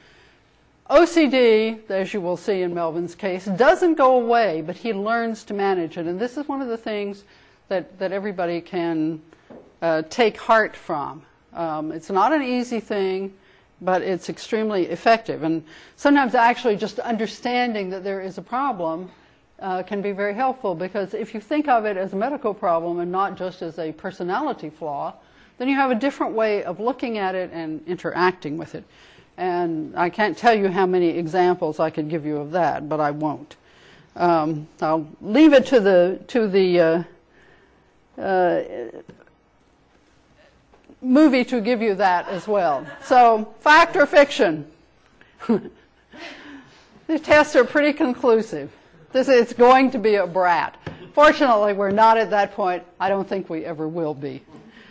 Speaker 2: OCD, as you will see in Melvin's case, doesn't go away, but he learns to manage it. And this is one of the things that everybody can take heart from. It's not an easy thing, but it's extremely effective. And sometimes actually just understanding that there is a problem can be very helpful, because if you think of it as a medical problem and not just as a personality flaw, then you have a different way of looking at it and interacting with it. And I can't tell you how many examples I could give you of that, but I won't. I'll leave it to the movie to give you that as well. So, fact or fiction? The tests are pretty conclusive. It's going to be a brat. Fortunately, we're not at that point. I don't think we ever will be.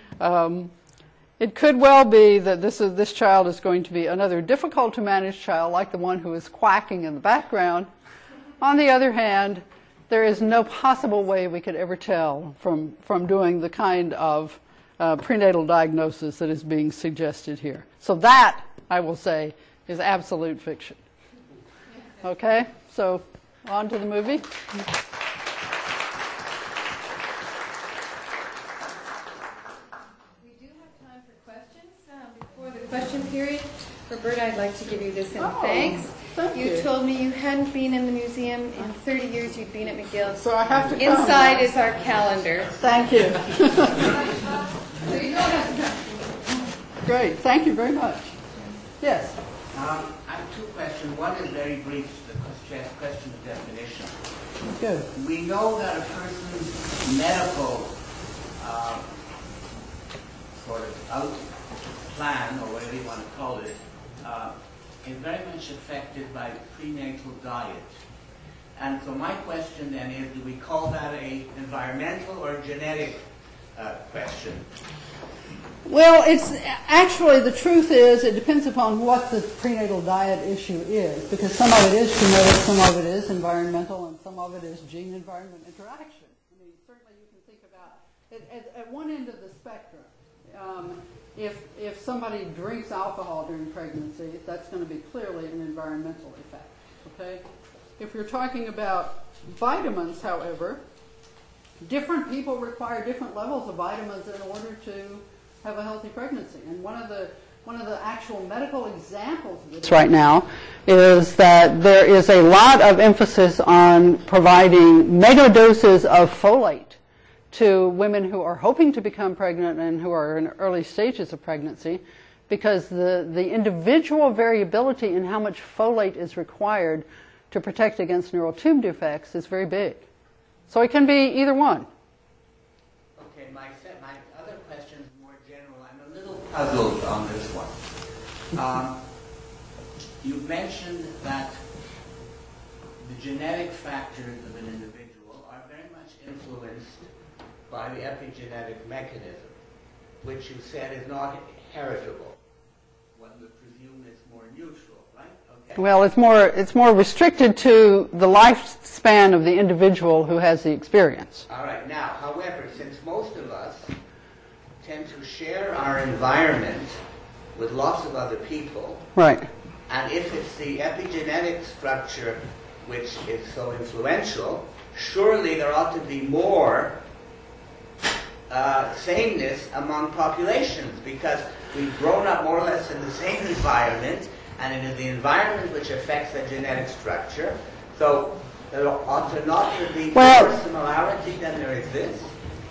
Speaker 2: It could well be that this child is going to be another difficult to manage child, like the one who is quacking in the background. On the other hand, there is no possible way we could ever tell from doing the kind of prenatal diagnosis that is being suggested here. So that, I will say, is absolute fiction. Okay, so on to the movie.
Speaker 1: Question period. Roberta, I'd like to give you this in thanks.
Speaker 2: Thank
Speaker 1: you told me you hadn't been in the museum in 30 years. You'd been at McGill.
Speaker 2: So I have to come.
Speaker 1: Inside is our calendar.
Speaker 2: Thank you. So you don't have to come. Great. Thank you very much. Yes.
Speaker 3: I have two questions. One is very brief, the question of definition.
Speaker 2: Good.
Speaker 3: We know that a person's medical sort of plan, or whatever you want to call it, is very much affected by prenatal diet. And so my question then is, do we call that an environmental or genetic question?
Speaker 2: Well, it's actually, the truth is, it depends upon what the prenatal diet issue is, because some of it is genetic, some of it is environmental, and some of it is gene-environment interaction. I mean, certainly you can think about it at one end of the spectrum. If somebody drinks alcohol during pregnancy, that's going to be clearly an environmental effect. Okay? If you're talking about vitamins, however, different people require different levels of vitamins in order to have a healthy pregnancy. And one of the actual medical examples of this right now is that there is a lot of emphasis on providing mega doses of folate to women who are hoping to become pregnant and who are in early stages of pregnancy, because the individual variability in how much folate is required to protect against neural tube defects is very big. So it can be either one.
Speaker 3: Okay, my other question is more general. I'm a little puzzled on this one. You've mentioned that the genetic factors of an individual are very much influenced by the epigenetic mechanism, which you said is not heritable. One would presume it's more neutral, right? Okay.
Speaker 2: Well, it's more restricted to the lifespan of the individual who has the experience.
Speaker 3: All right. Now, however, since most of us tend to share our environment with lots of other people,
Speaker 2: right?
Speaker 3: And if it's the epigenetic structure which is so influential, surely there ought to be more sameness among populations, because we've grown up more or less in the same environment, and it is the environment which affects the genetic structure. So there ought to not to be more similarity than there exists.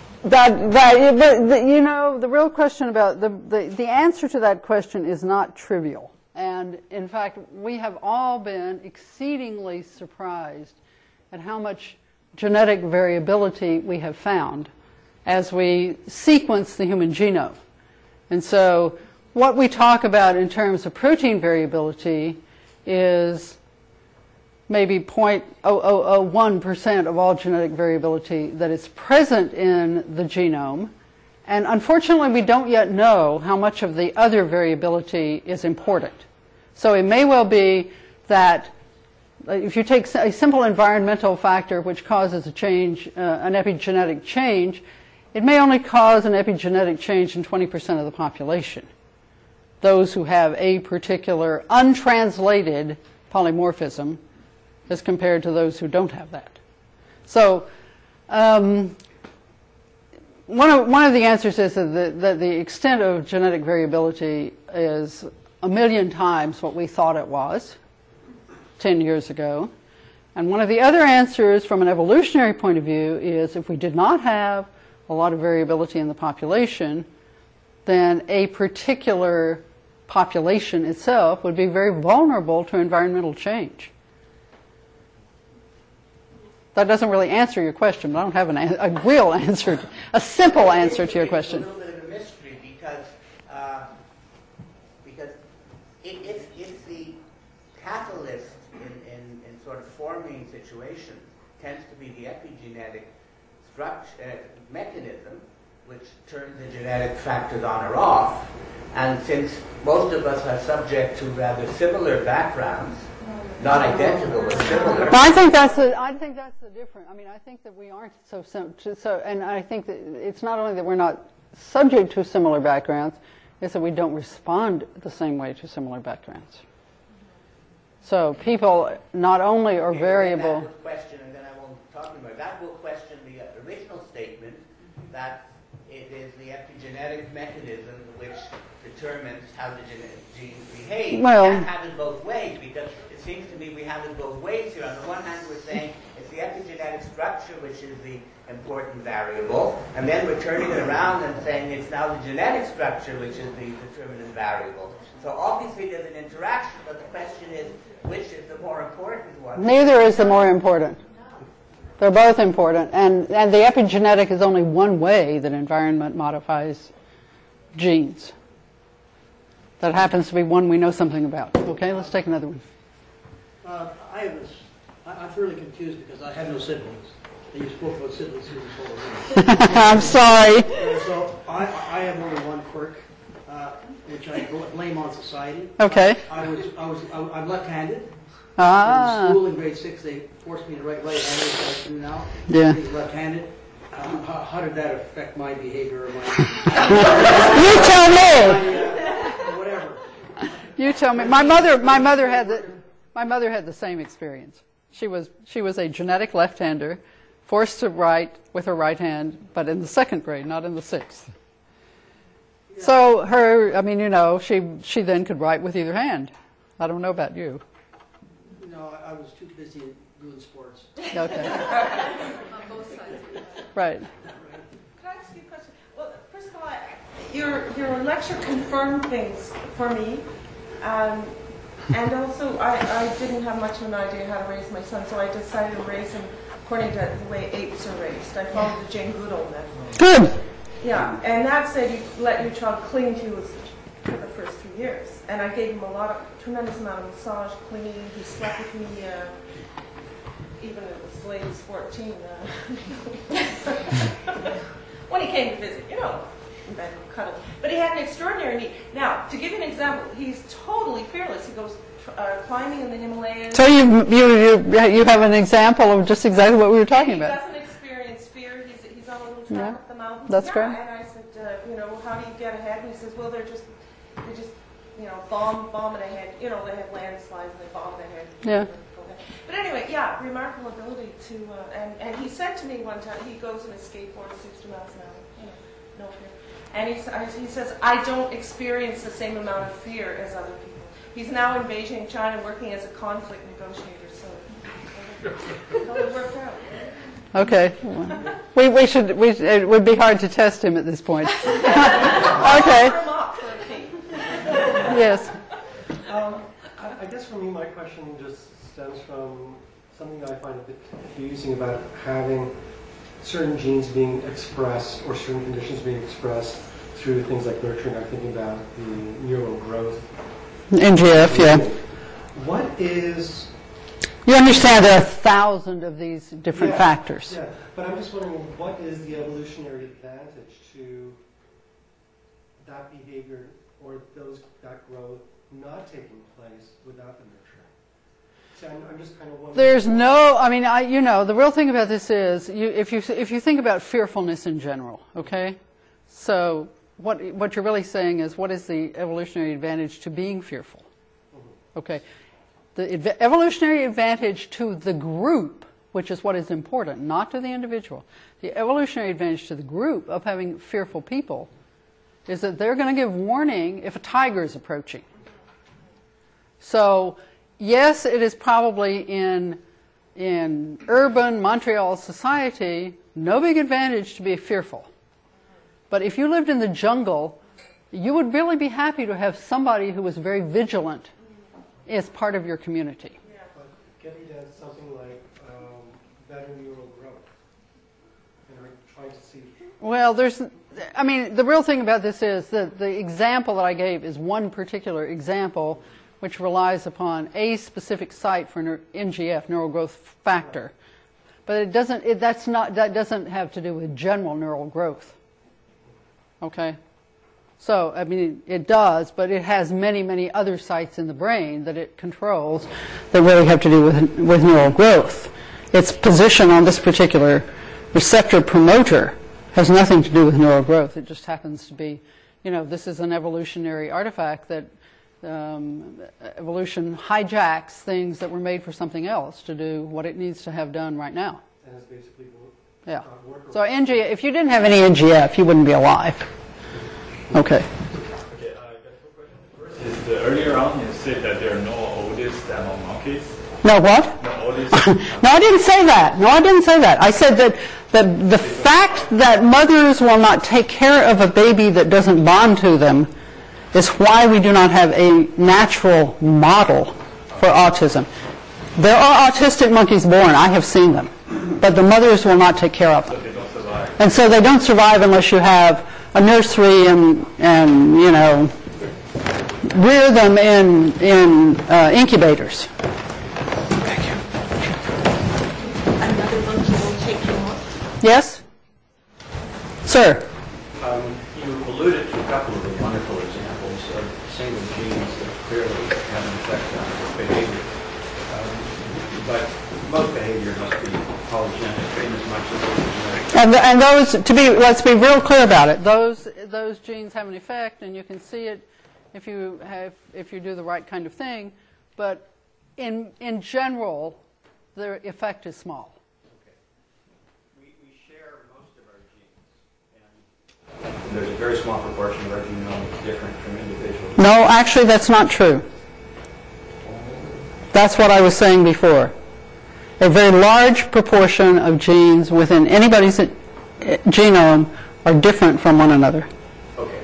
Speaker 2: You know, the real question about the answer to that question is not trivial. And in fact, we have all been exceedingly surprised at how much genetic variability we have found as we sequence the human genome. And so what we talk about in terms of protein variability is maybe 0.0001% of all genetic variability that is present in the genome. And unfortunately, we don't yet know how much of the other variability is important. So it may well be that if you take a simple environmental factor which causes a change, an epigenetic change, it may only cause an epigenetic change in 20% of the population. Those who have a particular untranslated polymorphism as compared to those who don't have that. So one of the answers is that the extent of genetic variability is 1,000,000 times what we thought it was 10 years ago. And one of the other answers from an evolutionary point of view is if we did not have a lot of variability in the population, then a particular population itself would be very vulnerable to environmental change. That doesn't really answer your question, but I don't have a real answer, a simple answer to your question.
Speaker 3: It's a little bit of a mystery because if the catalyst in sort of forming situations tends to be the epigenetic structure mechanism, which turns the genetic factors on or off, and since most of us are subject to rather similar backgrounds, not identical but similar.
Speaker 2: I think that's the difference. I mean, I think that we aren't so, and I think that it's not only that we're not subject to similar backgrounds, it's that we don't respond the same way to similar backgrounds. So people not only are variable.
Speaker 3: That will question, and then I won't talk anymore. That will question the original statement that it is the epigenetic mechanism which determines how the genes behave.
Speaker 2: Well,
Speaker 3: we can't have it both ways because it seems to me we have it both ways here. On the one hand, we're saying it's the epigenetic structure which is the important variable, and then we're turning it around and saying it's now the genetic structure which is the determinant variable. So obviously there's an interaction, but the question is which is the more important one?
Speaker 2: Neither is the more important. They're both important, and the epigenetic is only one way that environment modifies genes. That happens to be one we know something about. Okay, let's take another one.
Speaker 4: I'm really confused because I have no siblings. And you spoke about siblings here before.
Speaker 2: I'm sorry.
Speaker 4: So I have only one quirk, which I blame on society.
Speaker 2: Okay.
Speaker 4: I'm left-handed.
Speaker 2: Ah.
Speaker 4: In school in grade 6, they forced me to write right-handed, as I do now.
Speaker 2: Yeah.
Speaker 4: Being left-handed. How did that affect my behavior? Or my
Speaker 2: You tell me.
Speaker 4: Whatever.
Speaker 2: You tell me. My mother had the same experience. She was a genetic left-hander, forced to write with her right hand, but in the 2nd grade, not in the 6th. Yeah. So she then could write with either hand. I don't know about you.
Speaker 4: No, I was too busy doing sports.
Speaker 2: Okay.
Speaker 5: On both sides.
Speaker 2: Right.
Speaker 5: Can I ask you a question? Well, first of all, your lecture confirmed things for me. And also, I didn't have much of an idea how to raise my son, so I decided to raise him according to the way apes are raised. I followed the Jane Goodall method.
Speaker 2: Good.
Speaker 5: Yeah, and that said you let your child cling to you for the first few years. And I gave him tremendous amount of massage, cleaning. He slept with me even as late as 14. When he came to visit, in bed and cuddle. But he had an extraordinary need. Now, to give you an example, he's totally fearless. He goes climbing in the Himalayas.
Speaker 2: So you have an example of just exactly what we were talking about.
Speaker 5: He doesn't experience fear. He's on a little track up the mountains.
Speaker 2: That's great.
Speaker 5: And I said, how do you get ahead? And he says, well, they just bomb it ahead. They have landslides and they bomb it ahead.
Speaker 2: Yeah.
Speaker 5: But anyway, remarkable ability to, and he said to me one time, he goes on a skateboard 60 miles an hour, no fear. And he says, I don't experience the same amount of fear as other people. He's now in Beijing, China, working as a conflict negotiator. So it'll work out.
Speaker 2: Okay. It would be hard to test him at this point. Okay. Yes.
Speaker 6: I guess for me, my question just stems from something that I find a bit confusing about having certain genes being expressed or certain conditions being expressed through things like nurturing. I'm thinking about the neural growth.
Speaker 2: NGF, yeah.
Speaker 6: What is...
Speaker 2: You understand there are 1,000 of these different factors.
Speaker 6: Yeah, but I'm just wondering, what is the evolutionary advantage to that behavior or that growth not taking place without the nurturing? So I'm just kind of wondering.
Speaker 2: There's no, I mean, the real thing about this is, if you think about fearfulness in general, okay? So what you're really saying is, what is the evolutionary advantage to being fearful? Okay. The evolutionary advantage to the group, which is what is important, not to the individual. The evolutionary advantage to the group of having fearful people is that they're going to give warning if a tiger is approaching. So, yes, it is probably in urban Montreal society no big advantage to be fearful. But if you lived in the jungle, you would really be happy to have somebody who was very vigilant as part of your community.
Speaker 6: Yeah. But getting at something like better neural growth, and I'm trying to see.
Speaker 2: Well, the real thing about this is that the example that I gave is one particular example which relies upon a specific site for NGF, neural growth factor. But that doesn't have to do with general neural growth. Okay? So, I mean, it does, but it has many, many other sites in the brain that it controls that really have to do with neural growth. Its position on this particular receptor promoter has nothing to do with neural growth. It just happens to be, this is an evolutionary artifact that evolution hijacks things that were made for something else to do what it needs to have done right now.
Speaker 6: And it's basically
Speaker 2: yeah. So NGF, if you didn't have any NGF, you wouldn't be alive. Okay.
Speaker 7: Okay, I got two questions. First is earlier on you said that there are no oldest among monkeys.
Speaker 2: No what?
Speaker 7: No oldest.
Speaker 2: No, I didn't say that. No, I didn't say that. I said that the fact that mothers will not take care of a baby that doesn't bond to them is why we do not have a natural model for autism. There are autistic monkeys born. I have seen them. But the mothers will not take care of them.
Speaker 7: So they don't survive.
Speaker 2: And so they don't survive unless you have a nursery and rear them in incubators. Thank you.
Speaker 5: Another monkey will take you on.
Speaker 2: Yes? Sir?
Speaker 8: You alluded to a couple of the wonderful examples of single genes that clearly have an effect on behavior. But most behavior must be polygenic in as much as it is genetic.
Speaker 2: And those, let's be real clear about it. Those genes have an effect, and you can see it if you do the right kind of thing. But in general, the effect is small.
Speaker 8: We share most of our genes, and there's a very small proportion of our genome that's different from individuals.
Speaker 2: No, actually, that's not true. That's what I was saying before. A very large proportion of genes within anybody's genome are different from one another.
Speaker 8: Okay.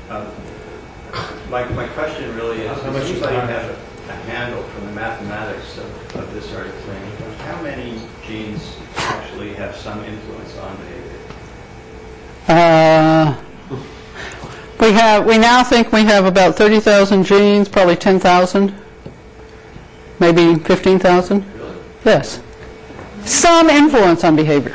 Speaker 8: My question really is, does anybody have a handle from the mathematics of this sort of thing? How many genes actually have some influence on behavior?
Speaker 2: We now think we have about 30,000 genes, probably 10,000, maybe 15,000.
Speaker 8: Really?
Speaker 2: Yes. Some influence on behavior.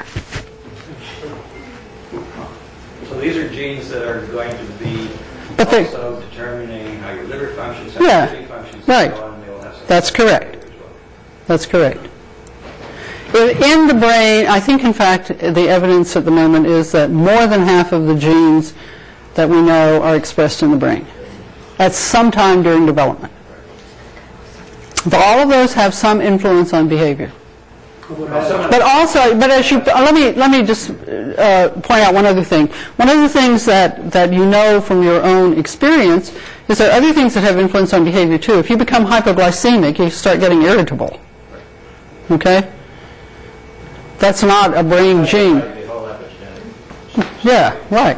Speaker 8: So these are genes that are going to be also determining how your liver functions, how your kidney functions,
Speaker 2: right.
Speaker 8: and so on. They will have some
Speaker 2: That's correct.
Speaker 8: behavior as well.
Speaker 2: That's correct. In the brain, I think, in fact, the evidence at the moment is that more than half of the genes that we know are expressed in the brain at some time during development. But all of those have some influence on behavior. But also, let me just point out one other thing. One of the things that you know from your own experience is there are other things that have influence on behavior too. If you become hypoglycemic, you start getting irritable. Okay? That's not a brain gene. Yeah, right.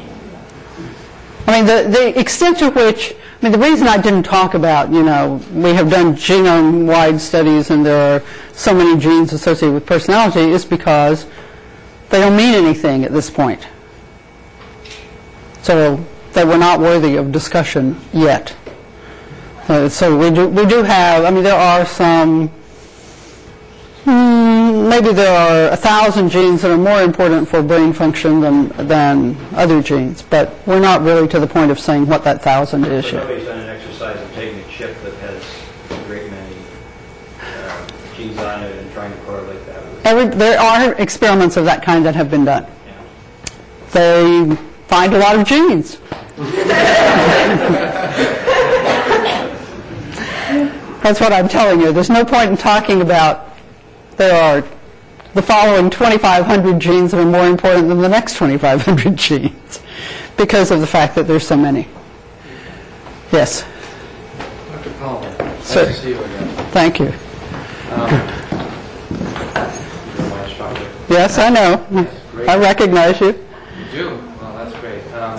Speaker 2: I mean, the extent to which, I mean, the reason I didn't talk about, we have done genome-wide studies and there are so many genes associated with personality is because they don't mean anything at this point. So they were not worthy of discussion yet. So we do have, I mean, there are some, maybe there are 1,000 genes that are more important for brain function than other genes, but we're not really to the point of saying what that 1,000 is yet.
Speaker 8: Nobody's done an exercise of taking a chip that has a great many genes on it and trying to correlate that with...
Speaker 2: There are experiments of that kind that have been done.
Speaker 8: Yeah.
Speaker 2: They find a lot of genes. That's what I'm telling you. There's no point in talking about there are the following 2,500 genes that are more important than the next 2,500 genes because of the fact that there's so many. Yes?
Speaker 9: Dr. Palmer, nice
Speaker 2: Sir.
Speaker 9: to see you again.
Speaker 2: Thank you.
Speaker 9: You're my instructor.
Speaker 2: Yes, I know.
Speaker 9: Yes, great.
Speaker 2: I recognize you.
Speaker 9: You do? Well, that's great.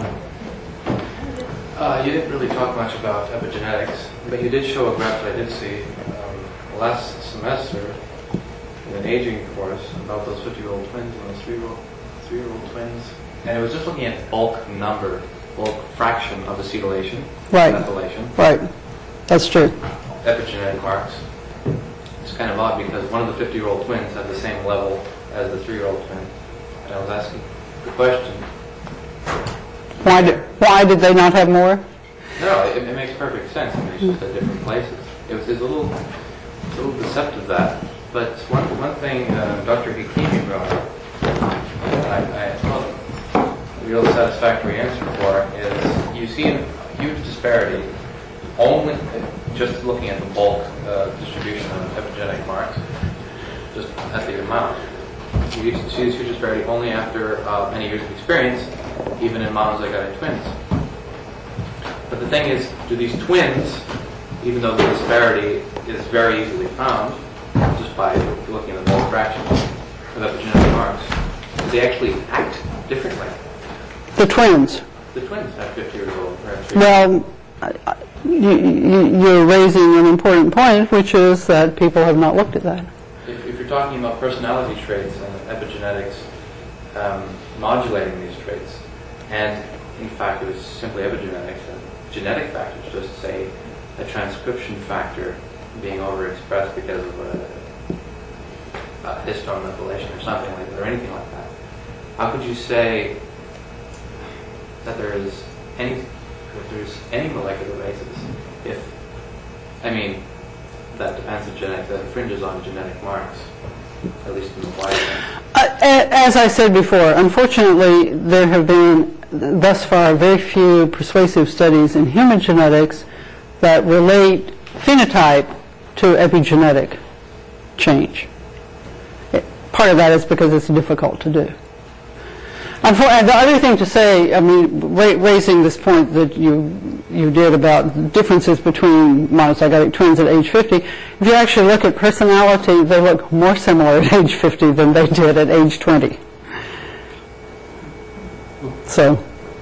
Speaker 9: You didn't really talk much about epigenetics, but you did show a graph that I did see last semester in an aging course about those 50-year-old twins and those three-year-old twins. And it was just looking at bulk fraction of acetylation,
Speaker 2: Right.
Speaker 9: methylation,
Speaker 2: Right. That's true.
Speaker 9: epigenetic marks. It's kind of odd because one of the 50-year-old twins had the same level as the 3-year-old twin. And I was asking the question,
Speaker 2: Why did they not have more?
Speaker 9: no, it makes perfect sense. I mean, it's just at different places. It's a little deceptive, that. But one thing Dr. Hakimi brought up, I thought a real satisfactory answer for is you see a huge disparity only just looking at the bulk distribution of epigenetic marks, just at the amount. You see this huge disparity only after many years of experience, even in monozygotic twins. But the thing is, do these twins, even though the disparity is very easily found, just by looking at the bulk fraction of epigenetic marks, do they actually act differently?
Speaker 2: The twins.
Speaker 9: The twins at 50 years old.
Speaker 2: Well, you're raising an important point, which is that people have not looked at that.
Speaker 9: If you're talking about personality traits and epigenetics modulating these traits, and in fact it was simply epigenetics and genetic factors, just say a transcription factor being overexpressed because of a histone methylation or something like that, or anything like that, how could you say that there's any molecular basis that depends on genetics, that infringes on genetic marks, at least in the wide range?
Speaker 2: As I said before, unfortunately, there have been thus far very few persuasive studies in human genetics that relate phenotype to epigenetic change. Part of that is because it's difficult to do. And the other thing to say, I mean, raising this point that you did about differences between monozygotic twins at age 50, if you actually look at personality, they look more similar at age 50 than they did at age 20. So.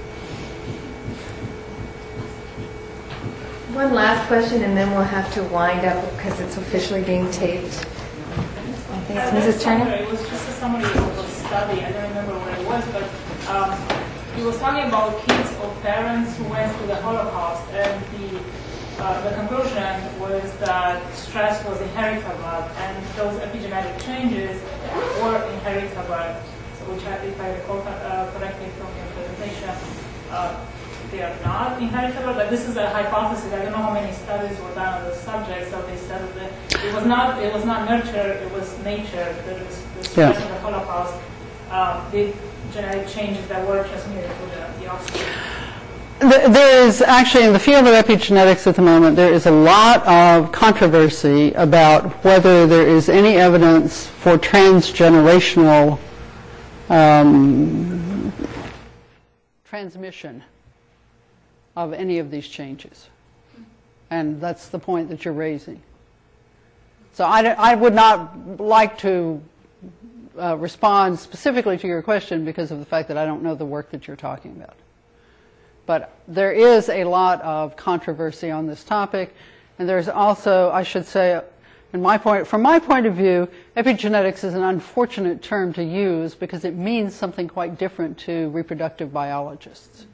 Speaker 1: One last question, and then we'll have to wind up because it's officially being taped. I think it's Mrs. Turner.
Speaker 10: It was just a summary of the study. I don't remember where it was, but he was talking about kids of parents who went through the Holocaust, and the conclusion was that stress was inheritable, and those epigenetic changes were inheritable. So, which, if I recall correctly from your presentation, they are not inheritable, but this is a hypothesis. I don't know how many studies were done on the subject, so they said that it was not nurture, it was nature. That was the stress of the Holocaust, the genetic changes that were transmitted to the offspring.
Speaker 2: There is actually, in the field of epigenetics at the moment, there is a lot of controversy about whether there is any evidence for transgenerational transmission of any of these changes. And that's the point that you're raising. So I would not like to respond specifically to your question because of the fact that I don't know the work that you're talking about. But there is a lot of controversy on this topic, and there's also, I should say, from my point of view, epigenetics is an unfortunate term to use because it means something quite different to reproductive biologists.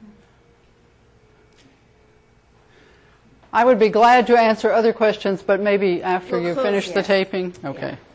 Speaker 2: I would be glad to answer other questions, but maybe after
Speaker 1: We'll
Speaker 2: you
Speaker 1: close
Speaker 2: finish the
Speaker 1: here.
Speaker 2: taping. Okay.
Speaker 1: Yeah.